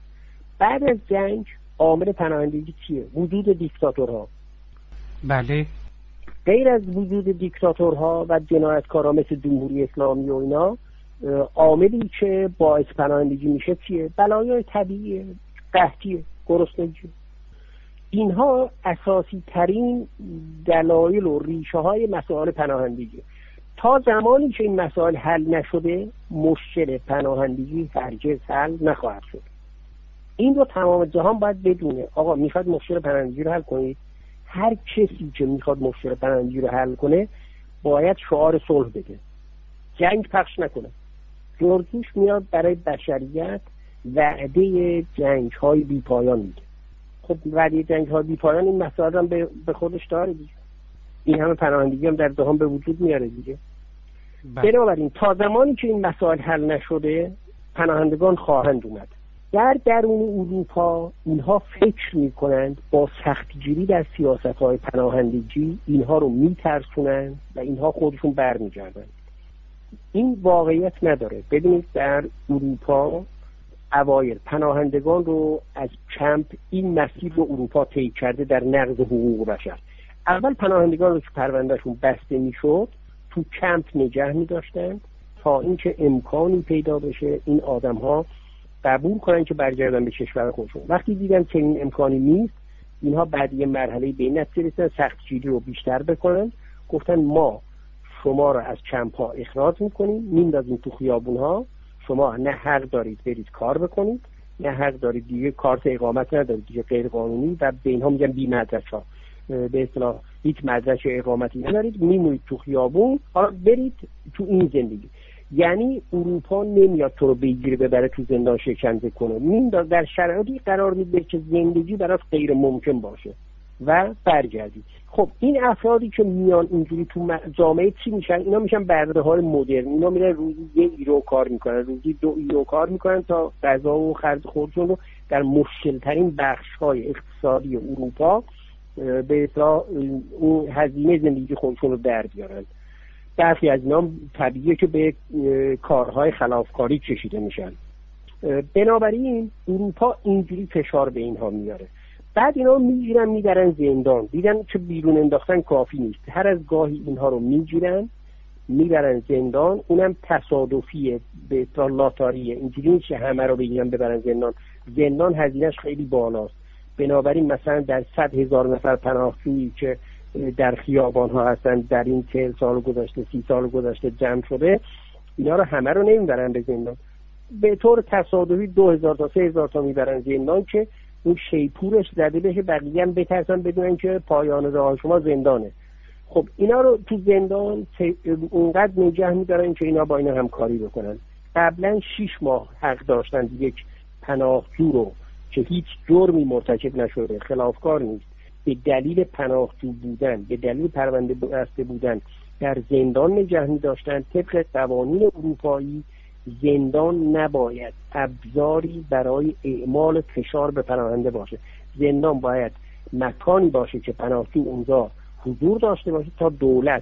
بعد از جنگ عامل پناهندگی چیه؟ وجود دیکتاتورها. بله. غیر از وجود دیکتاتورها و جنایتکارا مثل جمهوری اسلامی و اینا، عاملی که باعث پناهندگی میشه چیه؟ بلایای طبیعی، قحطی، گرسنگی. اینها اساسی ترین دلایل و ریشه های مسائل پناهندگی. تا زمانی که این مسائل حل نشده مشکل پناهندگی هرگز حل نخواهد شد. این رو تمام جهان باید بدونه. آقا میخواد مشکل پناهندگی رو حل کنید، هر کسی که میخواد مشکل پناهندگی رو حل کنه باید شعار صلح بده، جنگ پخش نکنه. جورج بوش میاد برای بشریت وعده جنگ های بی پایان میده. خب وعده جنگ های بی پایان این مسائل هم به خودش داره دیگه. این همه پناهندگی هم در جهان به وجود میاره دیگه. بنابراین تا زمانی که این مسائل حل نشده پناهندگان خواهند اومد. در درون اروپا اینها فکر میکنند با سختگیری در سیاست‌های پناهندگی اینها رو میترسونند و اینها خودشون برمیگردند. این واقعیت نداره. ببینید در اروپا اوایل پناهندگان رو از کمپ، این مسیر رو اروپا طی کرده در نقض حقوق بشر. اول پناهندگان رو که پروندهشون بسته میشد تو کمپ نگه می‌داشتند تا اینکه امکانی پیدا بشه این آدم‌ها قبول کنن که برگردن به کشور خودشون. وقتی دیدن که این امکانی نیست، اینها بعد یه مرحله به این نتیجه رسیدن سختگیری رو بیشتر بکنن. گفتن ما شما رو از کمپ ها اخراج میکنیم، میندازیم تو خیابون ها. شما نه حق دارید برید کار بکنید، نه حق دارید دیگه کارت اقامت ندارید دیگه، غیر قانونی. و به اینها میگن بی مدرک ها، به اصطلاح هیچ مدرک اقامتی ندارید، میمونید تو خیابون، حالا برید تو این زندگی. یعنی اروپا نمیاد تو رو بگیره ببره تو زندان شکنجه کنه، میندازه در شرایطی قرار میده که زندگی برات غیر ممکن باشه و برگردی. خب این افرادی که میان اینجوری تو جامعه چی میشن؟ اینا میشن برده‌های مدرن. اینا میرن روزی 1 یورو کار میکنن، روزی 2 یورو کار میکنن تا غذا و خرج خودشون رو در مشکل‌ترین بخش‌های اقتصادی اروپا به اصطلاح اون هزینه زندگی خودشون رو در بیارن. برخی از اینا طبیعیه که به کارهای خلافکاری کشیده میشن. بنابراین اروپا اینجوری فشار به اینها میاره. بعد اینا میگیرن میبرن زندان. دیدن که بیرون انداختن کافی نیست، هر از گاهی اینها رو میگیرن میبرن زندان. اونم تصادفیه، به اصطلاح لاتاریه. اینجوری نیست همه رو بگیرن ببرن زندان. زندان هزینه‌اش خیلی بالاست. بنابراین مثلا در 100,000 نفر پناهجویی که در خیابان ها هستن در این 40 سال گذشته 30 سال گذشته جمع شده، اینا رو همه رو نمیبرن به زندان. به طور تصادفی 2000 تا 3000 تا میبرن زندان که اون شیپورش زده بشه، بقیه هم بترسن بدونن که پایان راه شما زندانه. خب اینا رو تو زندان اونقدر نگه میدارن که اینا با اینا همکاری بکنن. قبلا 6 ماه حق داشتن یک پناهجو رو که هیچ جرمی مرتکب نشده، خلافکار نیست، به دلیل پناهجو بودن، به دلیل پرونده بسته بودن در زندان نگه می‌داشتن. طبق قوانین اروپایی زندان نباید ابزاری برای اعمال فشار به پناهنده باشه. زندان باید مکانی باشه که پناهجو اونجا حضور داشته باشه تا دولت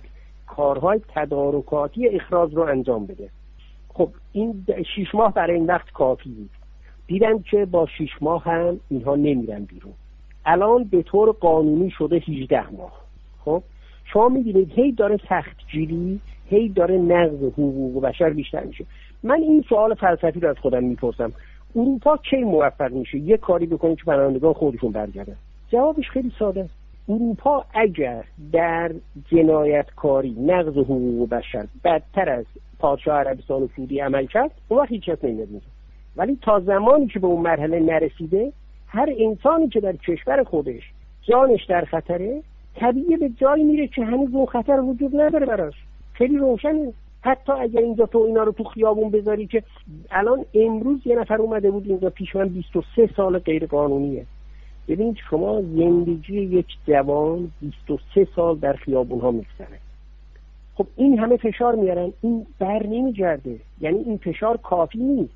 کارهای تدارکاتی اخراج رو انجام بده. خب این 6 ماه برای این وقت کافی بود. دیدن که با 6 ماه هم اینها نمیرن بیرون. الان به طور قانونی شده 18 ماه. خب شما می‌بینید هی داره سختگیری، هی داره نقض حقوق بشر بیشتر میشه. من این سوال فلسفی رو از خودم میپرسم، اروپا کی موفق میشه یه کاری بکنه که پناهندگان خودشون برگردن؟ جوابش خیلی ساده. اروپا اگر در جنایتکاری، نقض حقوق بشر بدتر از پادشاه عربستان سعودی عمل کرد، اون وقت هیچ کس نمیاد. ولی تا زمانی که به اون مرحله نرسیده، هر انسانی که در کشور خودش جانش در خطره، طبیعی به جایی میره که هنوز اون خطر وجود نداره براش. خیلی روشنه. حتی اگر اینجا تو اینا رو تو خیابون بذاری، که الان امروز یه نفر اومده بود اینجا پیش من 23 سال غیر قانونیه. ببینید شما زندگی یک جوان 23 سال در خیابون ها میگذره. خب این همه فشار میارن، این بر نمیگرده، یعنی این فشار کافی نیست.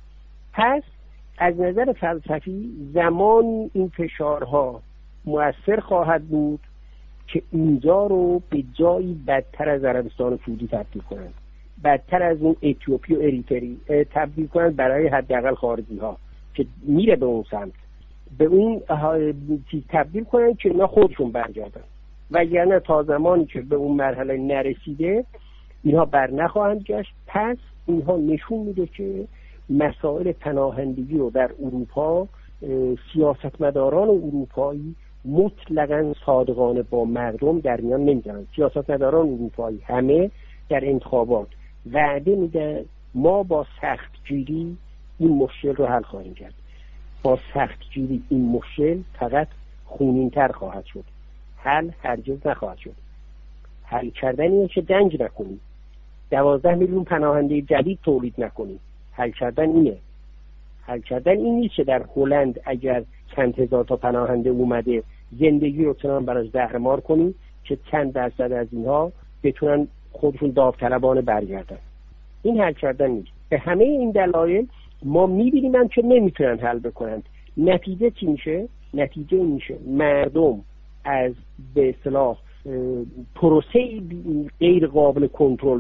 پس از نظر فلسفی زمان این فشارها مؤثر خواهد بود که اینجا رو به جایی بدتر از عربستان سعودی تبدیل کنند، بدتر از اون اتیوپی و اریتری تبدیل کنند برای حداقل خارجی ها که میره به اون سمت، به اون چیز تبدیل کنند که اینا خودشون برگردن. وگرنه تا زمانی که به اون مرحله نرسیده اینها بر نخواهند گشت. پس اینها نشون میده که مسائل پناهندگی رو در اروپا سیاستمداران اروپایی مطلقاً صادقانه با مردم در میان نمیذارن. سیاستمداران اروپایی همه در انتخابات وعده میدن ما با سختگیری این مشکل رو حل خواهیم کرد. با سختگیری این مشکل فقط خونین‌تر خواهد شد، حل هرگز نخواهد شد. حل کردن اینه که دنج نکنیم، 12 میلیون پناهنده جدید تولید نکنیم. حل کردن اینه. حل کردن این نیست که در هلند اگر چند هزار تا پناهنده اومده زندگی رو چنان براش زهرمار کنیم که چند درصد از اینها بتونن خودشون داوطلبانه برگردن. این حل کردن نیست. به همه این دلایل ما می‌بینیم که نمیتونن حل بکنند. نتیجه چی میشه؟ نتیجه این میشه مردم از به اصطلاح پروسه غیر قابل کنترل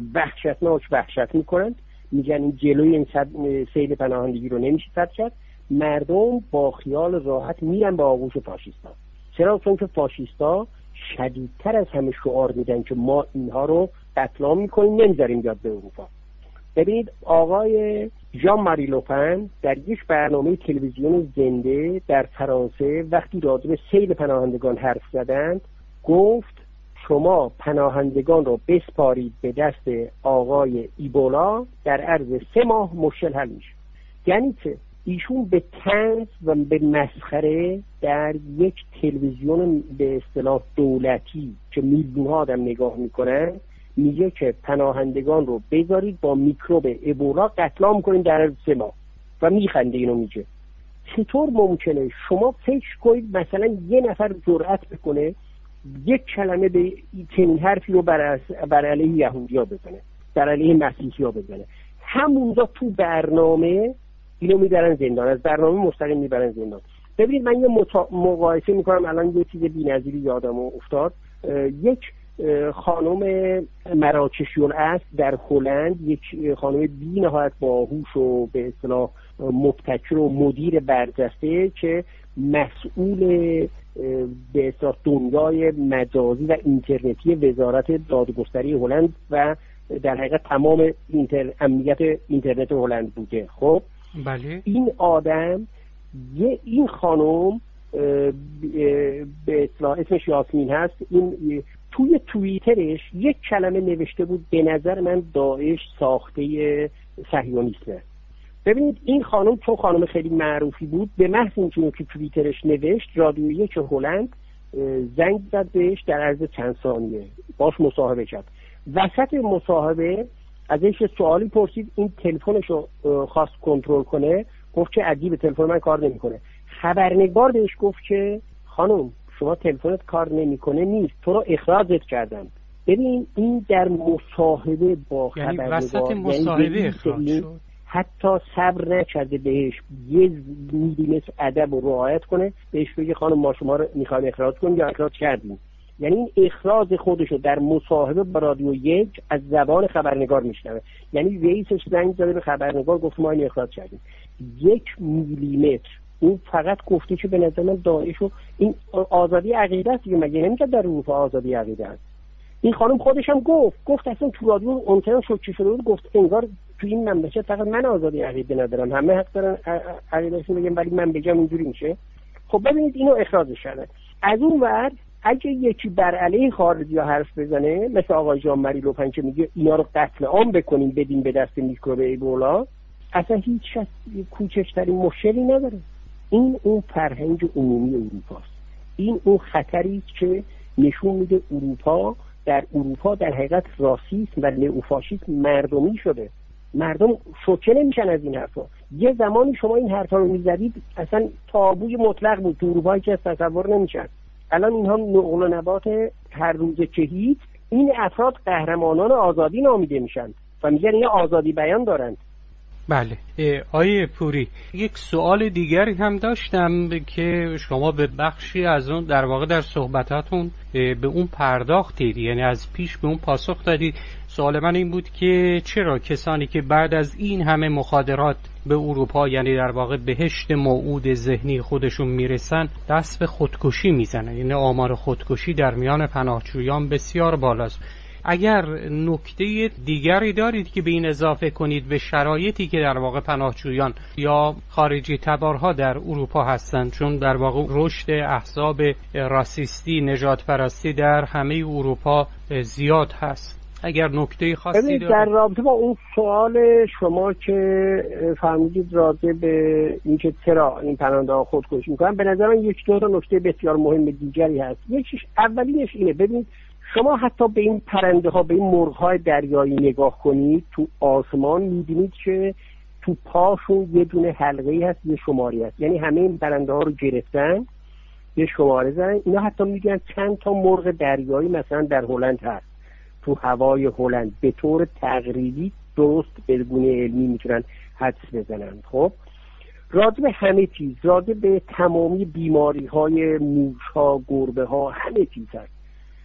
وحشت میکنند، میگن این جلوی این سیل پناهندگی رو نمیشه سد کرد. مردم با خیال راحت میرن به آغوش فاشیستا. چرا؟ چون که فاشیستا شدیدتر از همه شعار میدن که ما اینها رو قتل عام میکنیم، نمیذاریم بیاد به اروپا. ببینید آقای ژان ماری لوپن در یک برنامه تلویزیون زنده در فرانسه وقتی راجع به سیل پناهندگان حرف زدند گفت شما پناهندگان رو بسپارید به دست آقای ایبولا، در عرض 3 ماه مشکل حل میشه. یعنی که ایشون به طنز و به مسخره در یک تلویزیون به اصطلاح دولتی که میلیون‌ها آدم نگاه میکنن میگه که پناهندگان رو بذارید با میکروب ایبولا قتل عام کنید در عرض 3 ماه و میخنده اینو میگه. چطور ممکنه؟ شما فکر کنید مثلا یه نفر جرأت بکنه یک کلمه به چنین حرفی رو بر علیه یهودی‌ها بزنه، بر علیه مسیحی‌ها بزنه، همونجا تو برنامه اینو میبرن زندان، از برنامه مستقیم میبرن زندان. ببینید من یه مقایسه میکنم، الان یه چیز بی‌نظیری یادم افتاد. یک خانم مراکشیون است در هلند، یک خانم بی‌نهایت باهوش و به اصطلاح مبتکر و مدیر برجسته که مسئول به اصطلاح دنیای مجازی و اینترنتی وزارت دادگستری هلند و در حقیقت تمام امنیت اینترنت هلند بوده. خب بله. این آدم این خانم به اصطلاح اسمش یاسمین هست، این توی توییترش یک کلمه نوشته بود به نظر من داعش ساخته صهیونیسمه. ببینید این خانم چون خانم خیلی معروفی بود، به محض اینکه که توییترش نوشت رادیو 1 هلند زنگ زد بهش، در عرض چند ثانیه باش مصاحبه کرد. وسط مصاحبه ازش سوالی پرسید، این تلفنش رو خواست کنترل کنه، گفت که عجیبه تلفن من کار نمیکنه. خبرنگار بهش گفت که خانم شما تلفنت کار نمیکنه نیست، تو رو اخراجت کردم. ببین این در مصاحبه با خبرنگار، یعنی وسط مصاحبه اخراج شد، حتی صبر نکرده بهش یه میلیمتر ادب و رعایت کنه، بهش بگه خانم ما شما رو میخوایم اخراج کنیم یا اخراج کردیم. یعنی این اخراج خودشو در مصاحبه با رادیو 1 از زبان خبرنگار میشنوه. یعنی رئیسش زنگ زده به خبرنگار گفت ما این اخراج کردیم. 1 میلیمتر این فقط گفته که به نظر من داعشو این آزادی عقیده است دیگه، مگه نمیگه در اروپا آزادی عقیده است؟ این خانم خودش هم گفت اصلا تو رادیو اونطور شوکه شده بود، گفت انگار تو این مملکت فقط من آزادی عقیده ندارم، همه حق دارن عقیدهشون بگن ولی من بگم اینجوری میشه. خب ببینید اینو اخراجش شده. از اون ور اگه یکی بر علیه خارجی‌ها حرف بزنه مثل آقای ژان مری لوپن که میگه اینا رو قتل عام بکنیم بدیم به دست میکروب ایبولا، اصلا هیچ کوچکترین مشکلی نداره. این اون فرهنگ عمومی اروپاست. این اون خطری که نشون میده اروپا در حقیقت راسیسم و نئوفاشیسم مردمی شده. مردم شوکه نمیشن از این حرفا. یه زمانی شما این حرفا رو میزدید اصلا تابوی مطلق بود تو اروپا، که تصور نمیشن. الان اینها نقل و نبات هر روز که هیچ، این افراد قهرمانان آزادی نامیده میشن و میگن این آزادی بیان دارند. بله. آیه پوری، یک سوال دیگری هم داشتم که شما به بخشی از اون در واقع در صحبتاتون به اون پرداختید، یعنی از پیش به اون پاسخ دادید. سوال من این بود که چرا کسانی که بعد از این همه مخادرات به اروپا، یعنی در واقع بهشت موعود ذهنی خودشون میرسن، دست به خودکشی میزنن؟ یعنی آمار خودکشی در میان پناهجویان بسیار بالاست. اگر نکته دیگری دارید که به این اضافه کنید به شرایطی که در واقع پناهجویان یا خارجی تبارها در اروپا هستند، چون در واقع رشد احزاب راسیستی، نژاد پرستی در همه اروپا زیاد هست. اگر نکته خاصی دارید در رابطه با اون سوال شما که فهمیدید راجع به اینکه چرا این پناهنده‌ها خودکشی میکنن، به نظر من یک دو نکته بسیار مهم دیگری هست. یکیش اولینش اینه، ببینید شما حتی به این پرنده ها، به این مرغ های دریایی نگاه کنید تو آسمان، می‌بینید که تو پاشون یه دونه حلقه‌ای هست، یه شماری هست. یعنی همه این پرنده ها رو گرفتن، یه شماره زدن. اینا حتی میگن چند تا مرغ دریایی مثلا در هلند هست، تو هوای هلند، به طور تقریبی درست بدون علمی میتونن حدس بزنن. خب راجع به همه چیز، راجع به تمامی بیماری های موش ها، گربه ها، همه چیز هست.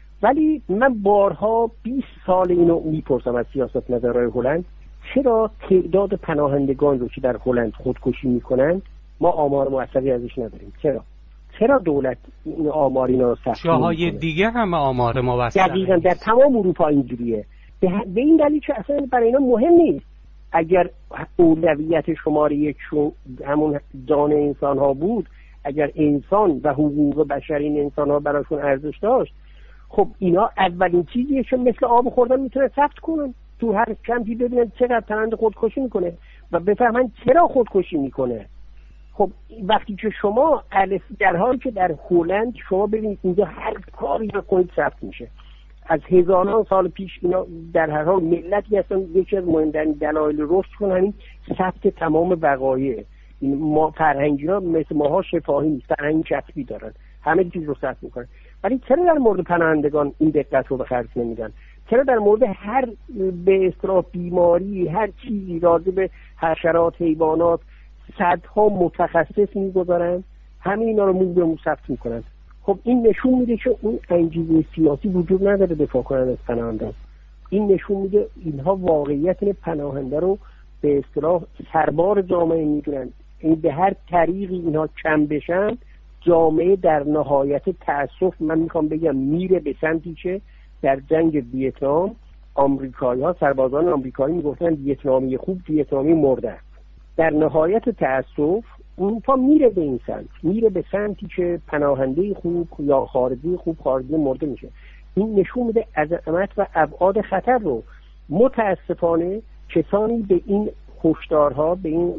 ولی من بارها 20 سال اینو میپرسم از سیاستمدارای هلند، چرا تعداد پناهندگان رو که در هلند خودکشی میکنند ما آمار موثقی ازش نداریم؟ چرا دولت این آمار اینا رو سخت میکنه؟ جاهای دیگه هم آمار موثق دقیقاً در تمام اروپا اینجوریه. به این دلیل که اصلا برای اینا مهم نیست. اگر اولویت شماره یک همون جان انسان ها بود، اگر انسان و حقوق بشری انسان ها براشون ارزش داشت، خب اینا اولین چیزیه که مثل آب خوردن میتونه ثبت کنن تو هر کمپی، ببینن چقدر پرنده خودکشی میکنه و بفهمن چرا خودکشی میکنه. خب وقتی که شما در حالی که در هلند شما ببینید اینجا هر کاری بکنید ثبت میشه. از هزاران سال پیش اینا در هر حال ملتی هستن، یکی از مهمترین دلایل رشدشون همین ثبت تمام وقایع. ما فرهنگی‌ها مثل ماها شفاهی نیست، فرهنگ کسبی دارن، همه چیز رو ثبت میکنن. ولی چرا در مورد پناهندگان این دقت رو به خرج نمیدن؟ چرا در مورد هر به اصطلاح بیماری، هر چیزی راجع به حشرات، حیوانات صدها متخصص میگذارن، همه اینا رو مو به مو ثبت میکنن؟ خب این نشون میده که اون انگیزه سیاسی وجود نداره دفاع کنن از پناهنده. این نشون میده اینها واقعیت پناهنده رو به اصطلاح سربار جامعه میدونن. این به هر طریقی اینها کم بشن، جامعه در نهایت تأسف من میخوام بگم میره به سمتی که در جنگ ویتنام آمریکایی‌ها، سربازان آمریکایی میگفتن ویتنامی خوب ویتنامی مرده. در نهایت تأسف اروپا میره به این سمت، میره به سمتی که پناهنده خوب یا خارجی خوب خارجی مرده میشه. این نشون میده عظمت و ابعاد خطر رو. متاسفانه کسانی به این هشدارها، به این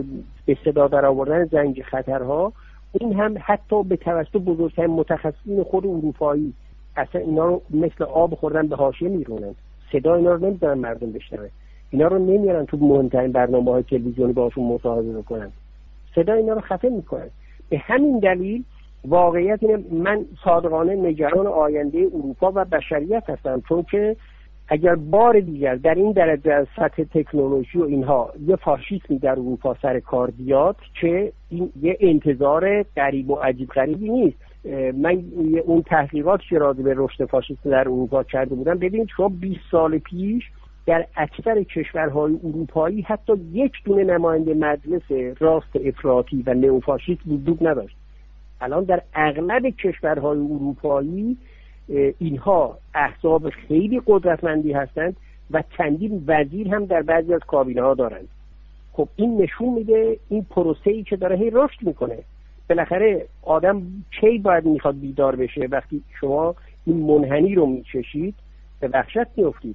به صدا در آوردن زنگ خطرها، این هم حتی به توسط بزرگترین متخصصین خود اروپایی، اصلا اینا رو مثل آب خوردن به حاشیه میرونن. صدا اینا رو نمیذارن مردم بشنوه، اینا رو نمیارن تو مهمترین برنامه‌های تلویزیونی باهاشون مصاحبه بکنن، صدا اینا رو خفه میکنن. به همین دلیل واقعیت اینه من صادقانه نگران آینده اروپا و بشریت هستم، چون که اگر بار دیگر در این درجه از سطح تکنولوژی و اینها یه فاشیسمی در اروپا سر کار بیاد، که این یه انتظار غریب و عجیب غریبی نیست. من اون تحقیقات که راجع به رشد فاشیسم در اروپا کرده بودم، ببینید شما 20 سال پیش در اکثر کشورهای اروپایی حتی یک دونه نماینده مجلس راست افراطی و نئوفاشیست وجود نداشت. الان در اغلب کشورهای اروپایی اینها احزاب خیلی قدرتمندی هستند و چندین وزیر هم در بعضی از کابینه ها دارند. خب این نشون میده این پروسه‌ای که داره هی رشد میکنه. بالاخره آدم کی باید میخواد بیدار بشه؟ وقتی شما این منحنی رو میچشید به وحشت میافتید.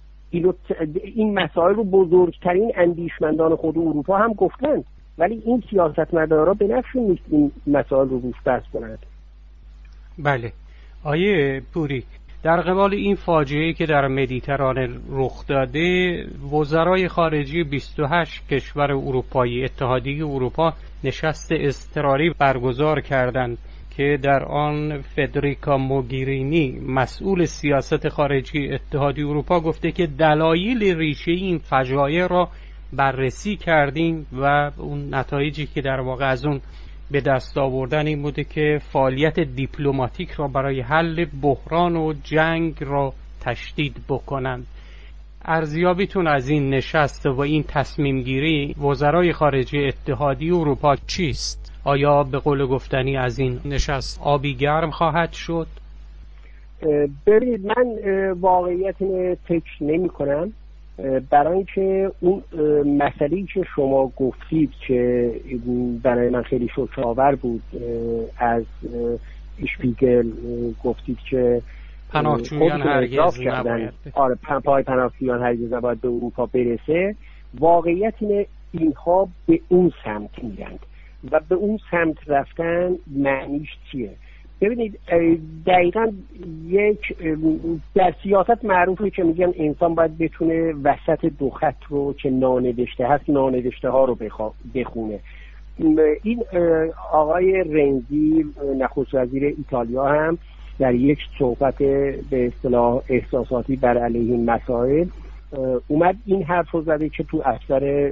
این مسائل رو بزرگترین اندیشمندان خود اروپا هم گفتند، ولی این سیاستمدارا به نفعشون نیست این مسائل رو روش بحث کنند. بله آیه پوری، در قبال این فاجعه‌ای که در مدیترانه رخ داده، وزرای خارجه 28 کشور اروپایی اتحادیه اروپا نشست اضطراری برگزار کردند که در آن فدریکا موگرینی مسئول سیاست خارجی اتحادیه اروپا گفته که دلایل ریشه این فجایع را بررسی کردیم و اون نتایجی که در واقع از اون به دست آوردن این بوده که فعالیت دیپلماتیک را برای حل بحران و جنگ را تشدید بکنند. ارزیابیتون از این نشست و این تصمیم گیری وزرای خارجه اتحادیه اروپا چیست؟ آیا به قول گفتنی از این نشست آبی گرم خواهد شد؟ ببینید من واقعیت فکر نمی کنم، برای اینکه اون مسئله‌ای که شما گفتید که برای من خیلی شوک‌آور بود، از اشپیگل گفتید که پناهجویان هرگز نباید پناهجویان هرگز نباید به اروپا برسه. واقعیت اینها به اون سمت میرند و به اون سمت رفتن معنیش چیه؟ ببینید دقیقاً در سیاست معروفه که میگن انسان باید بتونه وسط دو خط رو که نانوشته هست نانوشته ها رو بخونه. این آقای رنزی نخست وزیر ایتالیا هم در یک صحبت به اصطلاح احساساتی بر علیه این مسائل اومد این حرف رو زده که تو اکثر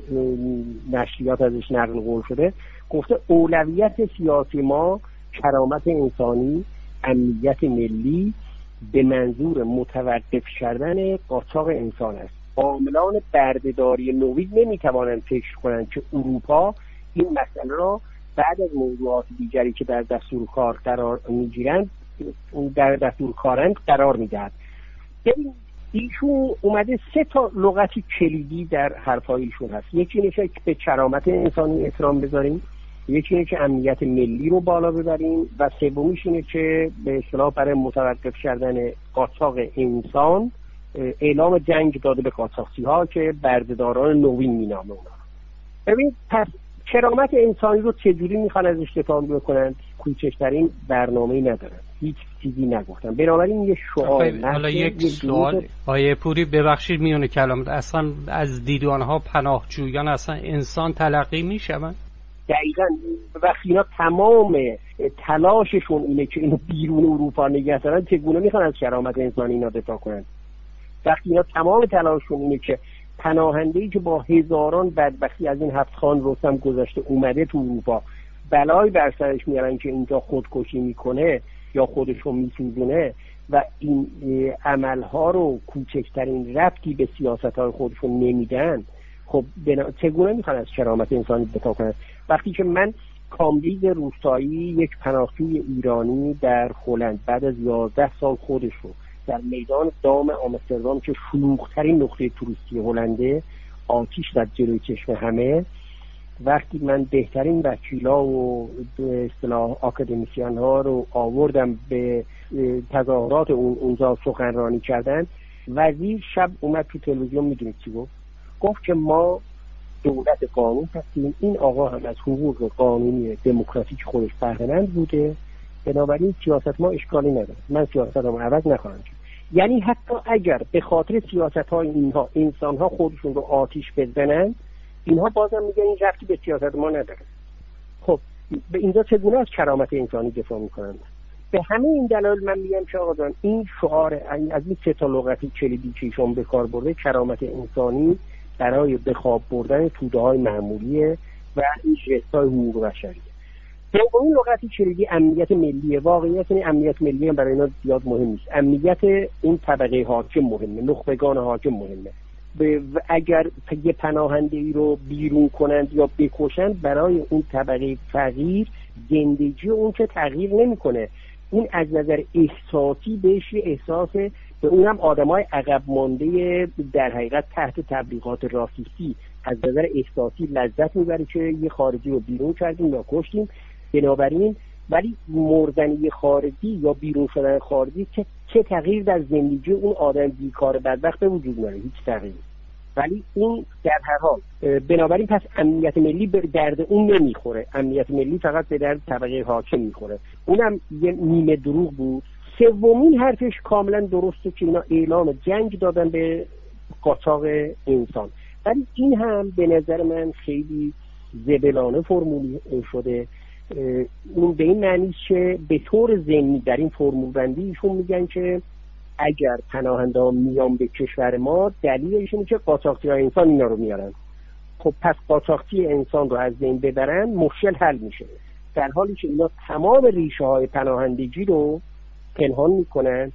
نشریات ازش نقل قول شده. گفته اولویت سیاسی ما کرامت انسانی، امنیت ملی به منظور متوقف کردن قاچاق انسان است. عاملان بردهداری نوین نمیتوانند فکر کنند که اروپا این مسئله را بعد از موضوعات دیگری که در دستور کار قرار میگیرند در دستور کارند قرار میدهد. ببین ایشون اومده 3 لغت کلیدی در حرفای ایشون هست. یکی اینه که به کرامت انسانی احترام بذاریم، یکی اینه که امنیت ملی رو بالا ببریم و سومیش اینه که به اصطلاح برای متوقف کردن قاچاق انسان اعلام جنگ داده به قاچاقچی‌ها که بردهداران نوین مینامه اونا. ببین پس کرامت انسانی رو چجوری میخوان ازش دفاع بکنن؟ کوچکترین برنامه‌ای ندارن، هیچ چیزی نگفتن. بنابراین یه شعار. حالا یک سوال آیه پوری، ببخشید میونه کلامت، اصلا از دیدانها پناهجویان اصلا انسان تلقی میشون؟ دقیقاً وقتی اینا تمام تلاششون اینه که اینو بیرون اروپا نگه دارن، چگونه میخوان از کرامت انسانی اینا دفاع کنن؟ وقتی اینا تمام تلاششون اینه که پناهنده‌ای که با هزاران بدبختی از این 7 خان رستم گذشته اومده تو اروپا بلای بر سرش میارن که اینجا خودکشی میکنه یا خودشو میسوزونه و این عملها رو کوچکترین ربطی به سیاست‌های خودشون نمیدن، خب چگونه میخوان از کرامت انسانی دفاع کنن؟ وقتی که من کامبیز روستایی یک پناهجوی ایرانی در هلند بعد از 11 سال خودش رو در میدان دام آمستردام که شلوغ‌ترین نقطه توریستی هلنده آتیش زد جلوی چشم همه، وقتی من بهترین وکیلا و به اصطلاح آکادمیسیان ها رو آوردم به تظاهرات اونجا سخنرانی کردن، وزیر شب اومد تو تلویزیون، میدونید چی گفت؟ گفت که ما دولت قانون هستیم، این آقا هم از حقوق قانونی دموکراتیک خودش بهره‌مند بوده، بنابراین سیاست ما اشکالی نداره، من سیاست رو عوض نخواهم کرد. یعنی حتی اگر به خاطر سیاست‌های اینها انسان‌ها خودشون رو آتیش بزنن، اینها بازم میگن این ربطی به سیاست ما نداره. خب به اینجا چگونه از کرامت انسانی دفاع میکنن؟ به همه این دلایل من میگم که آقا جان این شعار از این 3 لغتی کلیدی که ایشون به کار برده، کرامت انسانی برای به خواب بردن توده‌های معمولیه و این ژست‌های حقوق بشریه. دومین لغتی کلیدی امنیت ملیه. واقعیت این امنیت ملی هم برای اینا زیاد مهم نیست. امنیت اون طبقه حاکم مهمه، نخبگان حاکم مهمه. اگر یه پناهنده ای رو بیرون کنند یا بکشند، برای اون طبقه فقیر زندگی اون که تغییر نمیکنه. اون از نظر احساسی بهش احساس، به اونم آدمای عقب مانده در حقیقت تحت تبلیغات راسیستی از نظر احساسی لذت میبره که یه خارجی رو بیرون کردیم یا کشتیم. بنابراین ولی مردن یه خارجی یا بیرون شدن خارجی چه تغییر در زندگی اون آدم بیکار بدبخت به وجود میاره؟ هیچ تغییری. ولی اون در هر حال، بنابراین پس امنیت ملی به درد اون نمیخوره. امنیت ملی فقط به درد طبقه حاکم میخوره. اونم یه نیمه دروغ بود. سومین حرفش کاملا درسته که اینا اعلام جنگ دادن به قاچاق انسان، ولی این هم به نظر من خیلی زبلانه فرمول شده. اون به این معنی که به طور ضمنی در این فرمول بندی ایشون میگن که اگر پناهنده ها میان به کشور ما، دلیلش اینه که قاچاقچی‌های انسان اینا رو میارن. خب پس قاچاقچی انسان رو از بین ببرن، مشکل حل میشه، در حالی که اینا تمام ریشه های پناهندگی رو پنهان میکنن.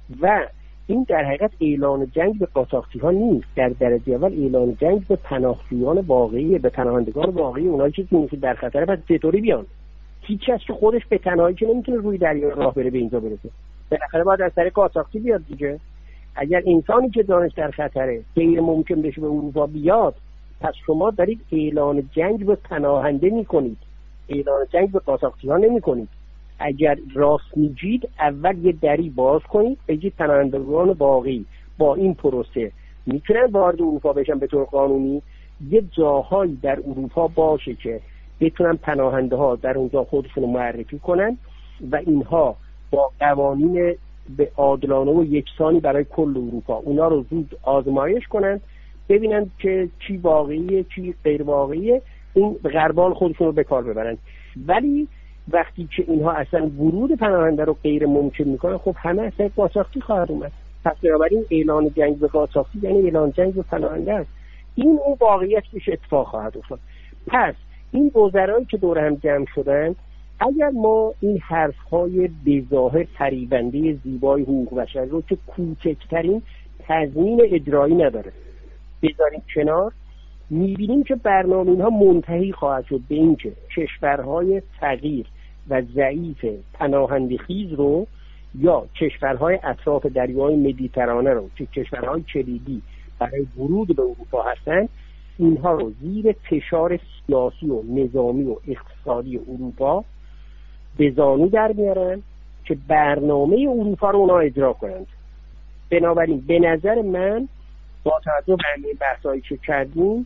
و این در حقیقت اعلان جنگ به قاچاقچی‌ها نیست، در درجه اول اعلان جنگ به پناهجویان واقعی، به پناهندگان واقعی، اونایی که در خطره. پس چطوری بیان؟ هیچ کس که خودش به تنهایی که نمیتونه روی دریا راه بره به اینجا برسه، بالاخره باید از طریق قاچاقچی بیاد دیگه. اگر انسانی که جانش در خطره غیر ممکن بشه به اروپا بیاد، پس شما دارید اعلان جنگ به پناهنده میکنید، اعلان جنگ به قاچاقچی‌ها نمیکنید. اگر راست میگید، اول یه دری باز کنید، بگید پناهندگان واقعی با این پروسه میتونن وارد اروپا بشن به طور قانونی. یه جاهایی در اروپا باشه که بتونن پناهنده ها در اونجا خودشون رو معرفی کنن و اینها با قوانین به عادلانه و یکسانی برای کل اروپا اونا رو زود آزمایش کنن، ببینن که چی واقعیه چی غیر واقعیه، این غربال خودشون رو به کار ببرن. ولی وقتی که اینها اصلا ورود پناهنده رو غیر ممکن میکنن، خب همه اصلا قاچاقچی خواهد اومد. پس بنابراین اعلان جنگ به قاچاقچی یعنی اعلان جنگ به پناهنده است. این اون واقعیت که اتفاق خواهد افتاد. پس این وزرایی که دور هم جمع شدن، اگر ما این حرف‌های بظاهر فریبنده زیبای حقوق بشر رو که کوچکترین تضمین اجرایی نداره بذاریم کنار، می‌بینیم که برنامه اینها منتهی خواهد شد به این که کشورهای فقیر و ضعیف پناهنده‌خیز رو یا کشورهای اطراف دریای مدیترانه رو که کشورهای کلیدی برای ورود به اروپا هستند، اینها رو زیر فشار سیاسی و نظامی و اقتصادی اروپا به زانو در میارن که برنامه اروپا رو اونا اجرا کنند. بنابراین به نظر من با توجه به همین بحثایی که کردیم،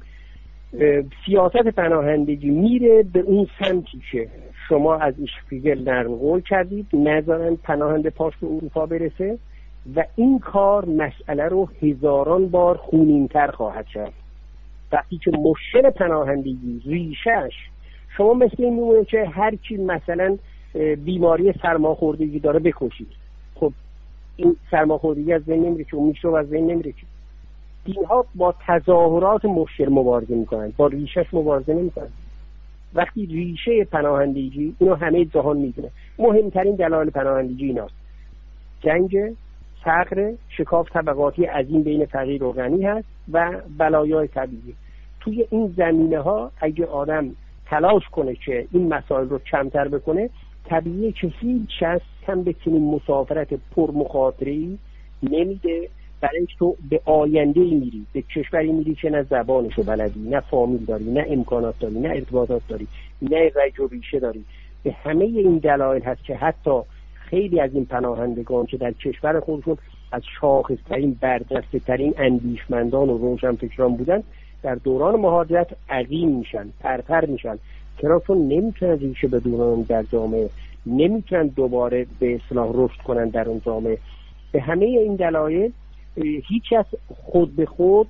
سیاست پناهندگی میره به اون سمتی که شما از ایشپیگل نرم قول کردید، نذارن پناهنده پاش به اروپا برسه و این کار مسئله رو هزاران بار خونین‌تر خواهد کرد. وقتی که مشکل پناهندگی ریشش شما مثل این میمونه که هر کی مثلا بیماری سرماخوردگی داره بکشید، خب این سرماخوردگی از بین نمیره که، اون میشه از بین نمیره که. اینها با تظاهرات مشکل مبارزه میکنن، با ریشش مبارزه نمیکنن. وقتی ریشه پناهندگی، اینو همه جهان میدونه، مهمترین دلایل پناهندگی ایناست: جنگ، فقر، شکاف طبقاتی عظیم بین فقیر و غنی هست و بلایای طبیعی. توی این زمینه ها اگه آدم تلاش کنه که این مسائل رو کمتر بکنه، طبیعیه که هیچ کس هم به چنین مسافرت پرمخاطره‌ای نمیده. برای تو به آینده‌ای میری، به کشوری میری که نه زبانشو بلدی، نه فامیل داری، نه امکانات داری، نه ارتباطات داری، نه رج و ریشه داری. به همه این دلایل هست که حتی خیلی از این پناهندگان که در کشور خودشون از شاخص‌ترین برجسته‌ترین اندیشمندان و روشنفکران بودن، در دوران مهاجرت عقیم میشن، پرپر میشن. چرا؟ چون نمیتونن ریشه بدونن در جامعه، نمیتونن دوباره به اصلاح رشد کنن در اون جامعه. به همه این دلایل هیچ کس خود به خود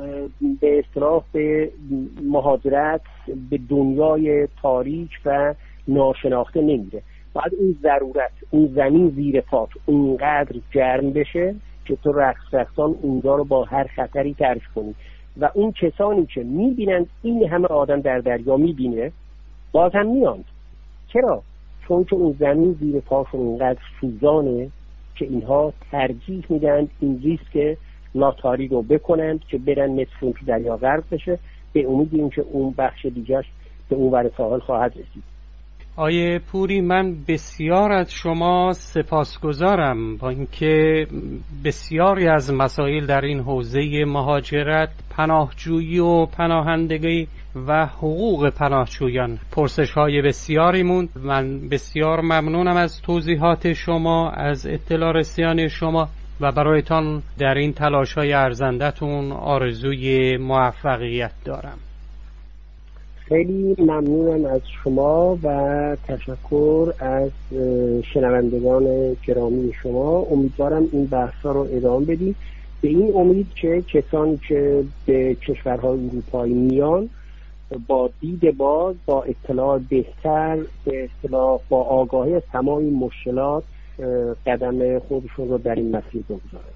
به اصطلاح به مهاجرت به دنیای تاریک و ناشناخته نمیره. باید اون ضرورت، اون زمین زیر پات اونقدر گرم بشه که تو رقصان اونجا رو با هر خطری ترک کنی. و اون کسانی که میبینند این همه آدم در دریا میبینه، باز هم میاند. چرا؟ چون که اون زمین زیر پاشون اینقدر سوزانه که اینها ترجیح میدن این ریسک لاتاری رو بکنند که برن نصفون تو دریا غرق بشه، به امید این که اون بخش دیگرش به اون ور ساحل خواهد رسید. آیه پوری، من بسیار از شما سپاسگزارم، با اینکه بسیاری از مسائل در این حوزه مهاجرت، پناهجویی و پناهندگی و حقوق پناهجویان پرسش‌های بسیاری موند. من بسیار ممنونم از توضیحات شما، از اطلاع رسانی شما و برایتان در این تلاش‌های ارزنده‌تون آرزوی موفقیت دارم. خیلی ممنونم از شما و تشکر از شنوندگان گرامی شما. امیدوارم این بحث‌ها رو ادامه بدیم، به این امید که کسانی که به کشورهای اروپایی میان با دید باز، با اطلاع بهتر، به اصطلاح با آگاهی از تمام این مشکلات قدم خودشون رو در این مسیر بگذارند.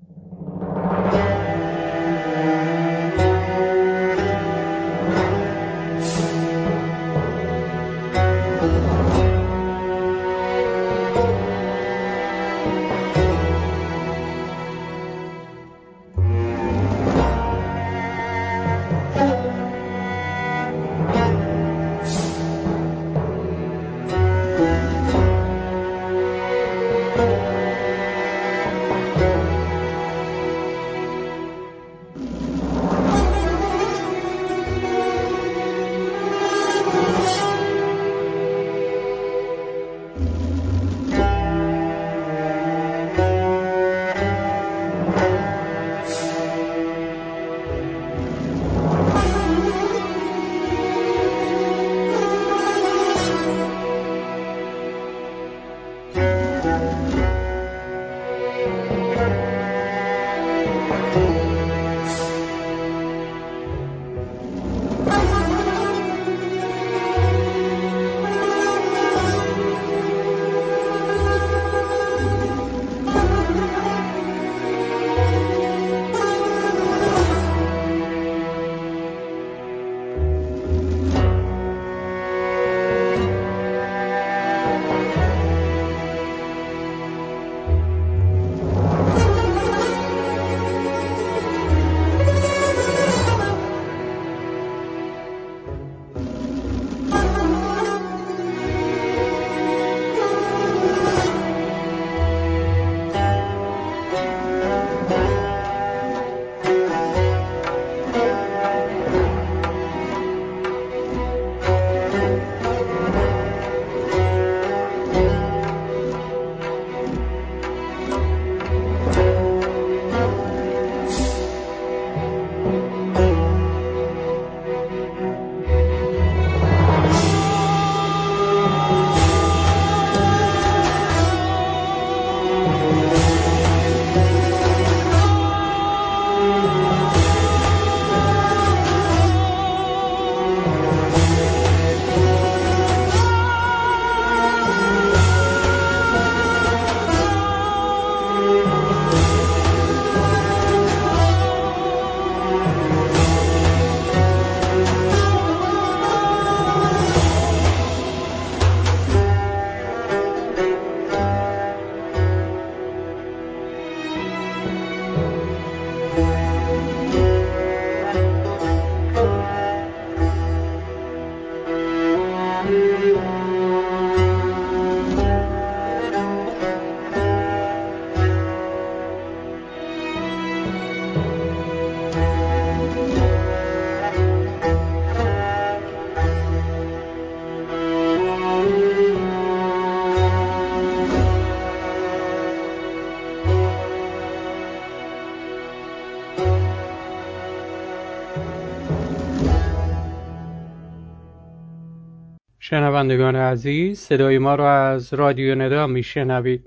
شنوندگان عزیز، صدای ما را از رادیو ندا میشنوید.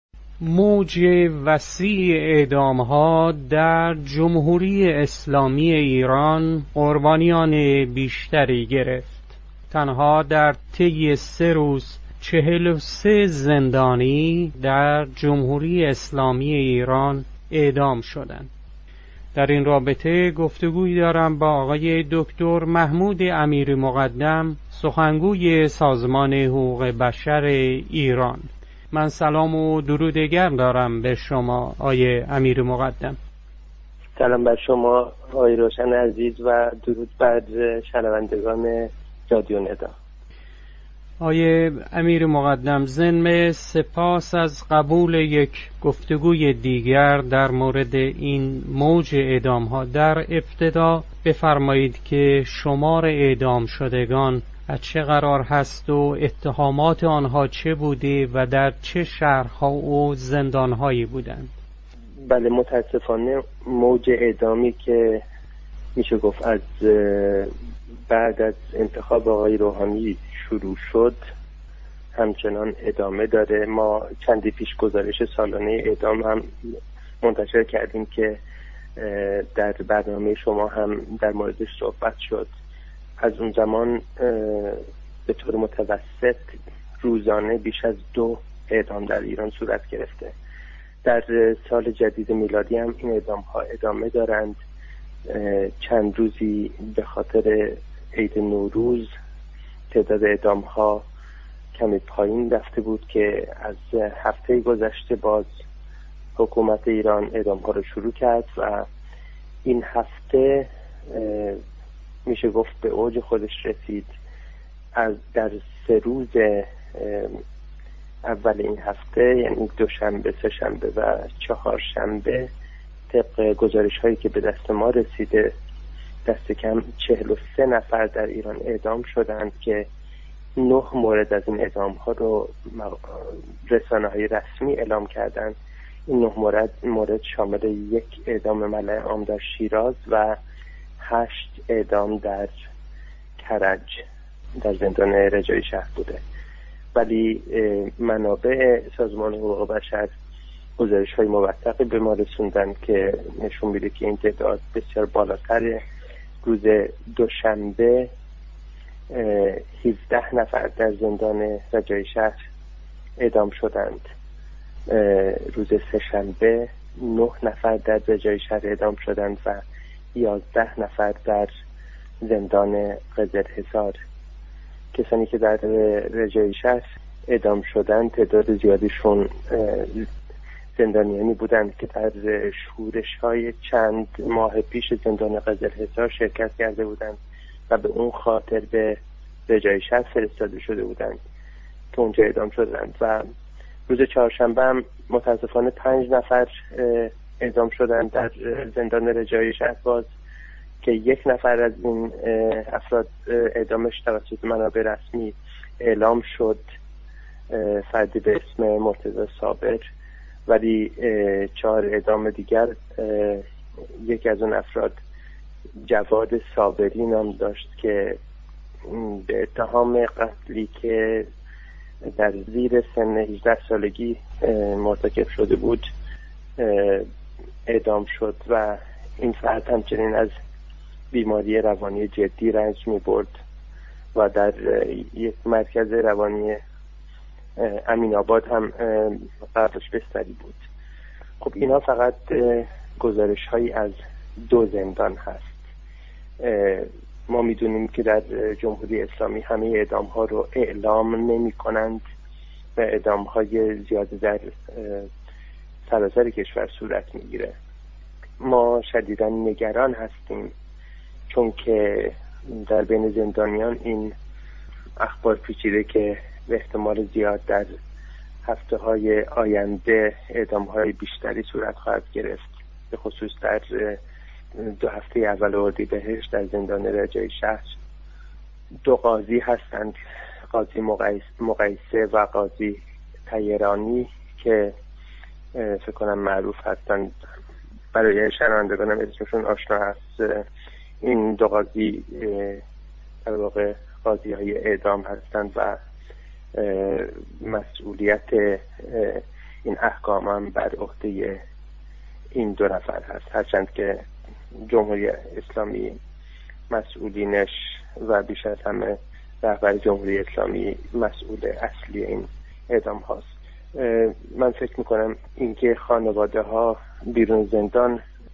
موج وسیع اعدام‌ها در جمهوری اسلامی ایران قربانیان بیشتری گرفت. تنها در طی 3 روز 43 زندانی در جمهوری اسلامی ایران اعدام شدند. در این رابطه گفتگوی دارم با آقای دکتر محمود امیر مقدم، سخنگوی سازمان حقوق بشر ایران. من سلام و درود گرم دارم به شما آقای امیر مقدم. سلام بر شما آقای روشن عزیز و درود بر شنوندگان رادیو ندا. آقای امیر مقدم، ضمن سپاس از قبول یک گفتگوی دیگر در مورد این موج اعدام ها، در ابتدا بفرمایید که شمار اعدام شدگان از چه قرار هست و اتهامات آنها چه بوده و در چه شهرها و زندانهایی بودند؟ بله، متاسفانه موج اعدامی که میشه گفت از بعد از انتخاب آقای روحانی شروع شد همچنان ادامه داره. ما چندی پیش گزارش سالانه اعدام هم منتشر کردیم که در برنامه شما هم در موردش صحبت شد. از اون زمان به طور متوسط روزانه بیش از 2 اعدام در ایران صورت گرفته. در سال جدید میلادی هم این اعدام ها ادامه دارند. چند روزی به خاطر عید نوروز تعداد اعدام ها کمی پایین رفته بود که از هفته گذشته باز حکومت ایران اعدام ها رو شروع کرد و این هفته میشه گفت به اوج خودش رسید. در 3 روز اول این هفته، یعنی دوشنبه، سه‌شنبه و چهارشنبه، طبق گزارش هایی که به دست ما رسیده دست کم 43 نفر در ایران اعدام شدند که 9 مورد از این اعدام ها رو رسانه های رسمی اعلام کردند. این 9 مورد شامل 1 اعدام ملعه عام در شیراز و 8 اعدام در کرج در زندان رجایی شهر بوده. ولی منابع سازمان حقوق بشر گزارش های موثقی به ما رسوندن که نشون میده که این تعداد بسیار بالاتره. روز دوشنبه 17 نفر در زندان رجایی شهر اعدام شدند. روز سه‌شنبه 9 نفر در رجایی شهر اعدام شدند و 11 نفر در زندان قزلحصار. کسانی که در رجایی شهر اعدام شدند تعداد زیادیشون زندانیانی بودند که در شورش های چند ماه پیش زندان قزلحصار شرکت کرده بودند و به اون خاطر به رجایی شهر فرستاده شده بودند که اونجا اعدام شدند. و روز چهارشنبه هم متاسفانه 5 نفر اعدام شدند در زندان رجایی شهر باز، که 1 نفر از این افراد اعدامش توسط منابع رسمی اعلام شد، فردی به اسم مرتضی صابر، ولی 4 اعدام دیگر، یکی از اون افراد جواد صابری نام داشت که به اتهام قتلی که در زیر سن 18 سالگی مرتکب شده بود اعدام شد و این فرد همچنین از بیماری روانی جدی رنج می برد و در یک مرکز روانی امین آباد هم قرارش بستری بود. خب اینا فقط گزارش هایی از 2 زندان هست. ما میدونیم که در جمهوری اسلامی همه اعدام ها رو اعلام نمی کنند و اعدام های زیاده در سراسر کشور صورت میگیره. ما شدیداً نگران هستیم چون که در بین زندانیان این اخبار پیچیده که به احتمال زیاد در هفته های آینده اعدام های بیشتری صورت خواهد گرفت، به خصوص در 2 هفته اول اردیبهشت در زندان رجایی شهر 2 قاضی هستند، قاضی مقیسه و قاضی طیرانی که فکر کنم معروف هستند، برای شنوندگانم اسمشون آشنا هست. این 2 قاضی در واقع قاضی های اعدام هستند و مسئولیت این احکام هم بر عهده این 2 نفر هست، هرچند که جمهوری اسلامی مسئولینش و بیش از همه رهبر جمهوری اسلامی مسئول اصلی این اعدام هاست. من فکر میکنم اینکه خانواده ها بیرون زندان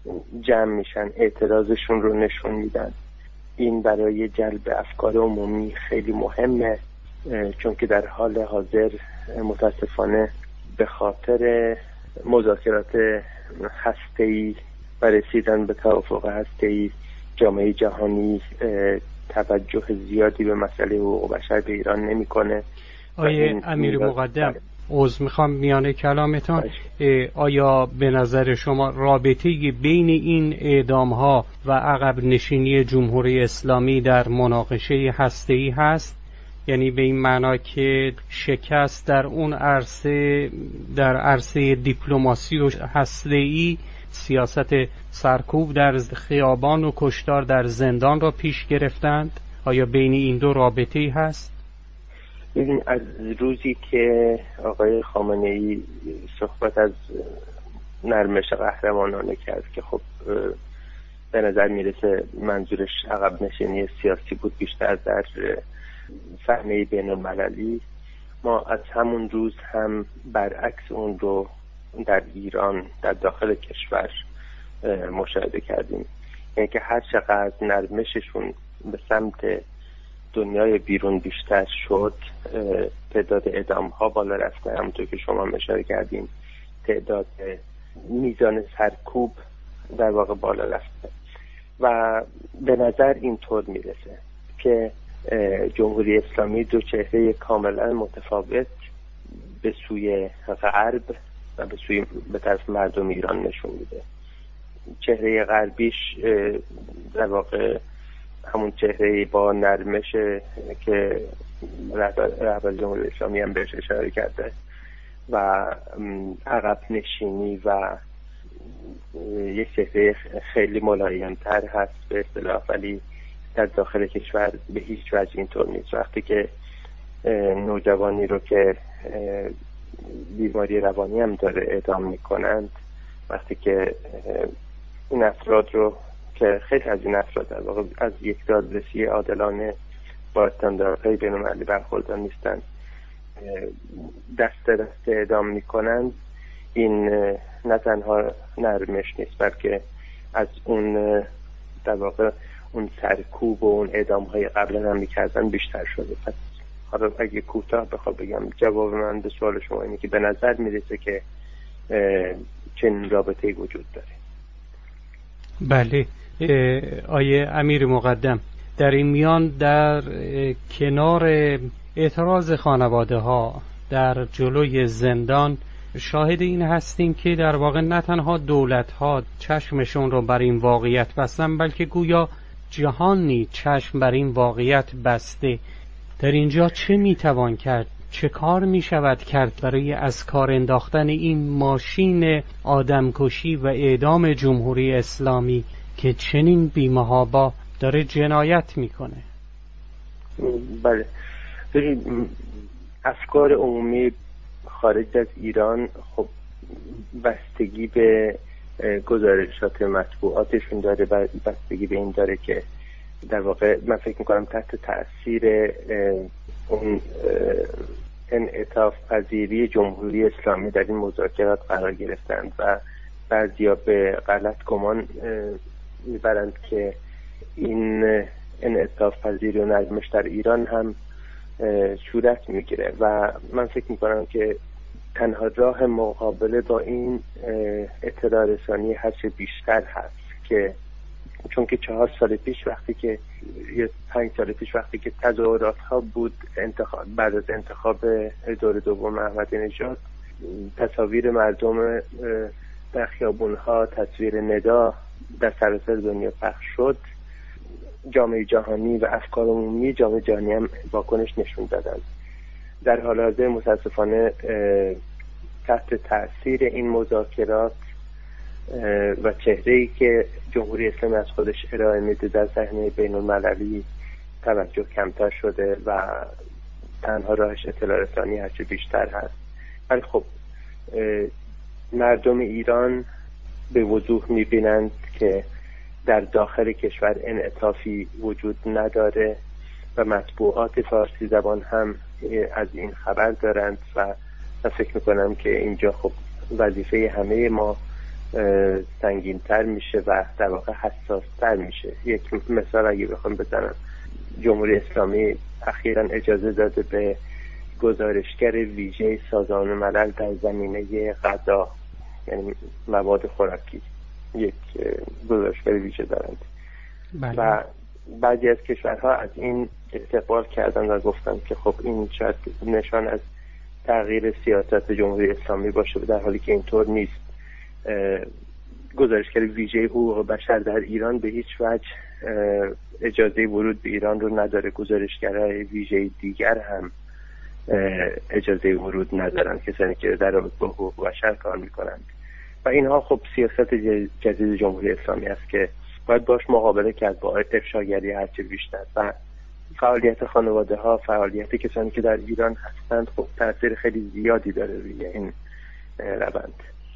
جمع میشن اعتراضشون رو نشون میدن. این برای جلب افکار عمومی خیلی مهمه، چون که در حال حاضر متاسفانه به خاطر مذاکرات هسته‌ای و رسیدن به توافق هسته‌ای جامعه جهانی توجه زیادی به مسئله حقوق بشر به ایران نمیکنه. آیه امیر مقدم، عذر میخوام میانه کلامتان، آیا به نظر شما رابطه بین این اعدام‌ها و عقب نشینی جمهوری اسلامی در مناقشه هسته‌ای هست؟ یعنی به این معنا که شکست در اون عرصه، در عرصه دیپلماسی و هسته‌ای، سیاست سرکوب در خیابان و کشتار در زندان را پیش گرفتند؟ آیا بین این دو رابطه‌ای هست؟ ببین، از روزی که آقای خامنه‌ای صحبت از نرمش قهرمانانه کرد که خب به نظر میرسه منظورش عقب نشینی سیاسی بود بیشتر در صحنه بین المللی، ما از همون روز هم برعکس اون رو در ایران، در داخل کشور مشاهده کردیم. یعنی که هر چقدر نرمششون به سمت دنیای بیرون بیشتر شد، تعداد اعدام ها بالا رفته، همونطور که شما اشاره کردیم تعداد میزان سرکوب در واقع بالا رفته و به نظر اینطور میرسه که جمهوری اسلامی دو چهره کاملا متفاوت به سوی غرب و به طرف مردم ایران نشون میده. چهره غربیش در واقع همون چهره با نرمش که رهبر جمهوری اسلامی هم بهش اشاره کرده و عقب نشینی و یک چهره خیلی ملایم‌تر هست به اصطلاح، ولی در داخل کشور به هیچ وجه اینطور نیست. وقتی که نوجوانی رو که بیماری روانی هم داره اعدام میکنند، وقتی که این افراد رو که خیلی از این افراد در واقع از یک دادرسی عادلانه با استانداردهای بین‌المللی برخوردار نیستند، دست اعدام میکنند، این نه تنها نرمش نیست بلکه از اون در واقع اون سرکوب و اون اعدام های قبلا هم میکردن بیشتر شده. پس حالا اگه کوتاه بخوام بگم جواب من به سوال شما اینه که به نظر میرسه که چنین رابطه‌ای وجود داره. بله. آیه امیر مقدم، در این میان در کنار اعتراض خانواده ها در جلوی زندان شاهد این هستیم که در واقع نه تنها دولت ها چشمشون رو بر این واقعیت بستن، بلکه گویا جهانی چشم بر این واقعیت بسته. در اینجا چه میتوان کرد؟ چه کار میشود کرد برای از کار انداختن این ماشین آدمکشی و اعدام جمهوری اسلامی که چنین بی‌محابا داره جنایت میکنه؟ بله، افکار عمومی خارج از ایران خب بستگی به گزارشات مطبوعاتشون داره، بستگی به این داره که در واقع من فکر میکنم تحت تأثیر اون انعطاف پذیری جمهوری اسلامی در این مذاکرات قرار گرفتند و بعضیا به غلط گمان میبرند که این انعطاف پذیری و نرمش در ایران هم صورت میگیره و من فکر میکنم که تنها راه مقابله با این اطلاع رسانی هرچه بیشتر هست، که چون که 4 سال پیش وقتی که 5 سال پیش وقتی که تظاهرات ها بود بعد از انتخاب دور دوم احمدی نژاد، تصاویر مردم در خیابون ها، تصویر ندا در سراسر دنیا پخش شد، جامعه جهانی و افکار عمومی جامعه جهانی هم واکنش نشون دادن. در حال حاضر متاسفانه تحت تأثیر این مذاکرات و چهره‌ای که جمهوری اسلامی از خودش ارائه میده در صحنه بین المللی توجه کمتر شده و تنها راهش اطلاع رسانی هرچه بیشتر هست. ولی خب مردم ایران به وضوح میبینند که در داخل کشور انعطافی وجود نداره و مطبوعات فارسی زبان هم از این خبر دارند و من فکر میکنم که اینجا خب وظیفه همه ما سنگین‌تر میشه و در واقع حساس‌تر میشه. یک مثال اگه بخوام بزنم، جمهوری اسلامی اخیراً اجازه داده به گزارشگر ویژه سازمان ملل در زمینه غذا، یعنی مواد خوراکی، یک گزارشگر ویژه دارند. بله. و بعضی از کشورها از این استقبال کردن و گفتن که خب این شاید نشان از تغییر سیاست جمهوری اسلامی باشه، در حالی که اینطور نیست. گزارشگر ویژه حقوق بشر در ایران به هیچ وجه اجازه ورود به ایران رو نداره. گزارشگرای ویژه دیگر هم اجازه ورود ندارن، کسانی که در رابطه با حقوق بشر کار میکنند. و اینها خب سیاست جدید جمهوری اسلامی است که باید باش مقابله کرد با افشاگری هرچه بیشتر. و فعالیت خانواده ها، فعالیت کسانی که در ایران هستند خب تاثیر خیلی زیادی داره روی این روند.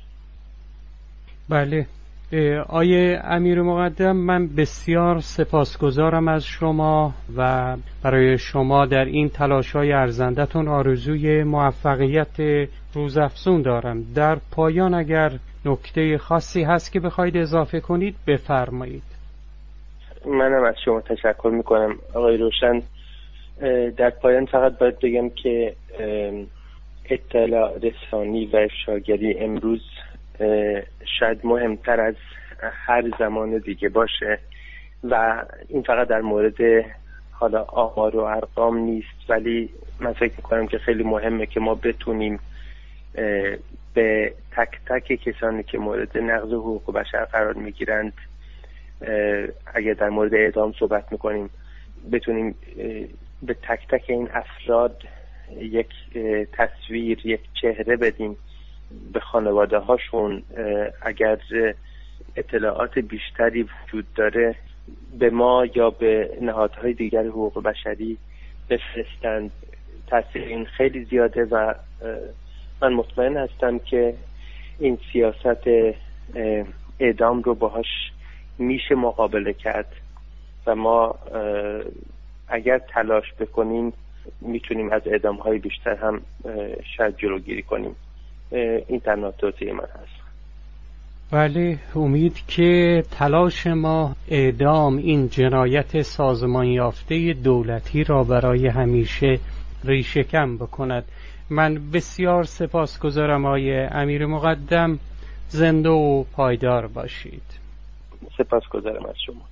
بله. آیه امیر مقدم، من بسیار سپاسگزارم از شما و برای شما در این تلاش‌های ارزنده‌تون آرزوی موفقیت روزافزون دارم. در پایان اگر نکته خاصی هست که بخواید اضافه کنید بفرمایید. منم از شما تشکر میکنم آقای روشن. در پایان فقط باید بگم که اطلاع رسانی و افشاگری امروز شاید مهمتر از هر زمان دیگه باشه و این فقط در مورد حالا آمار و ارقام نیست، ولی من فکر میکنم که خیلی مهمه که ما بتونیم به تک تک کسانی که مورد نقض حقوق بشر قرار میگیرند، اگر در مورد اعدام صحبت میکنیم، بتونیم به تک تک این افراد یک تصویر، یک چهره بدیم. به خانواده هاشون اگر اطلاعات بیشتری وجود داره به ما یا به نهادهای دیگر حقوق بشری بفرستند. تاثیر این خیلی زیاده و من مطمئن هستم که این سیاست اعدام رو باهاش میشه مقابله کرد و ما اگر تلاش بکنیم میتونیم از اعدام های بیشتر هم شاید جلوگیری کنیم. این تنها توصیه من هست. بله، امید که تلاش ما اعدام این جنایت سازمان یافته دولتی را برای همیشه ریشه‌کن بکند. من بسیار سپاسگزارم آقای امیر مقدم. زنده و پایدار باشید. سپاسگزارم از شما.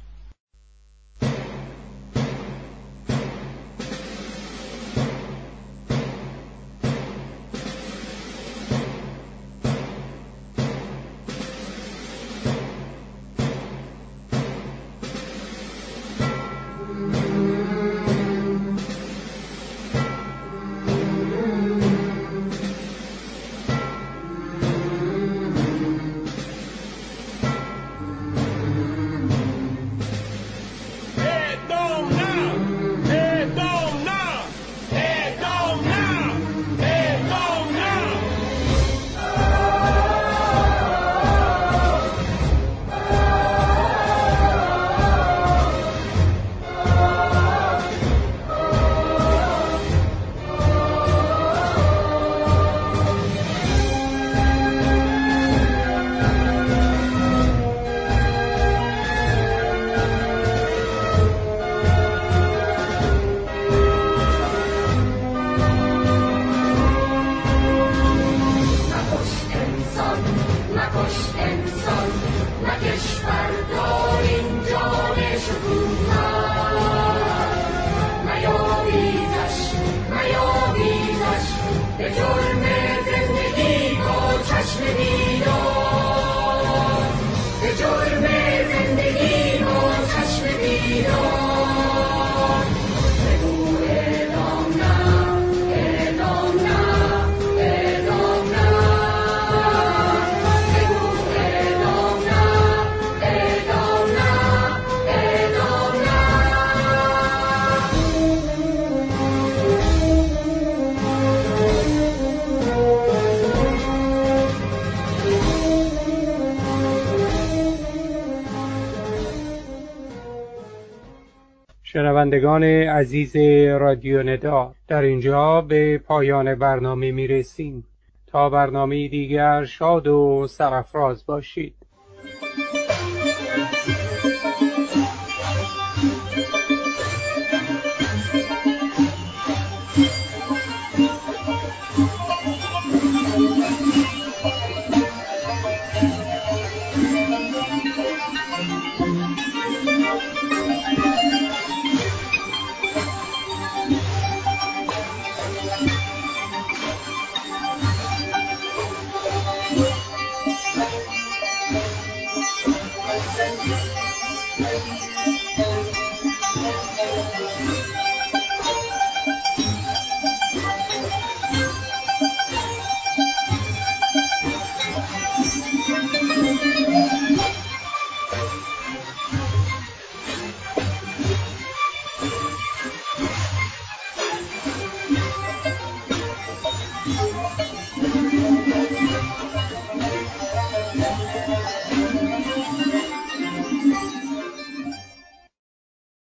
شنوندگان عزیز رادیو ندا، در اینجا به پایان برنامه می رسیم. تا برنامه دیگر شاد و سرافراز باشید.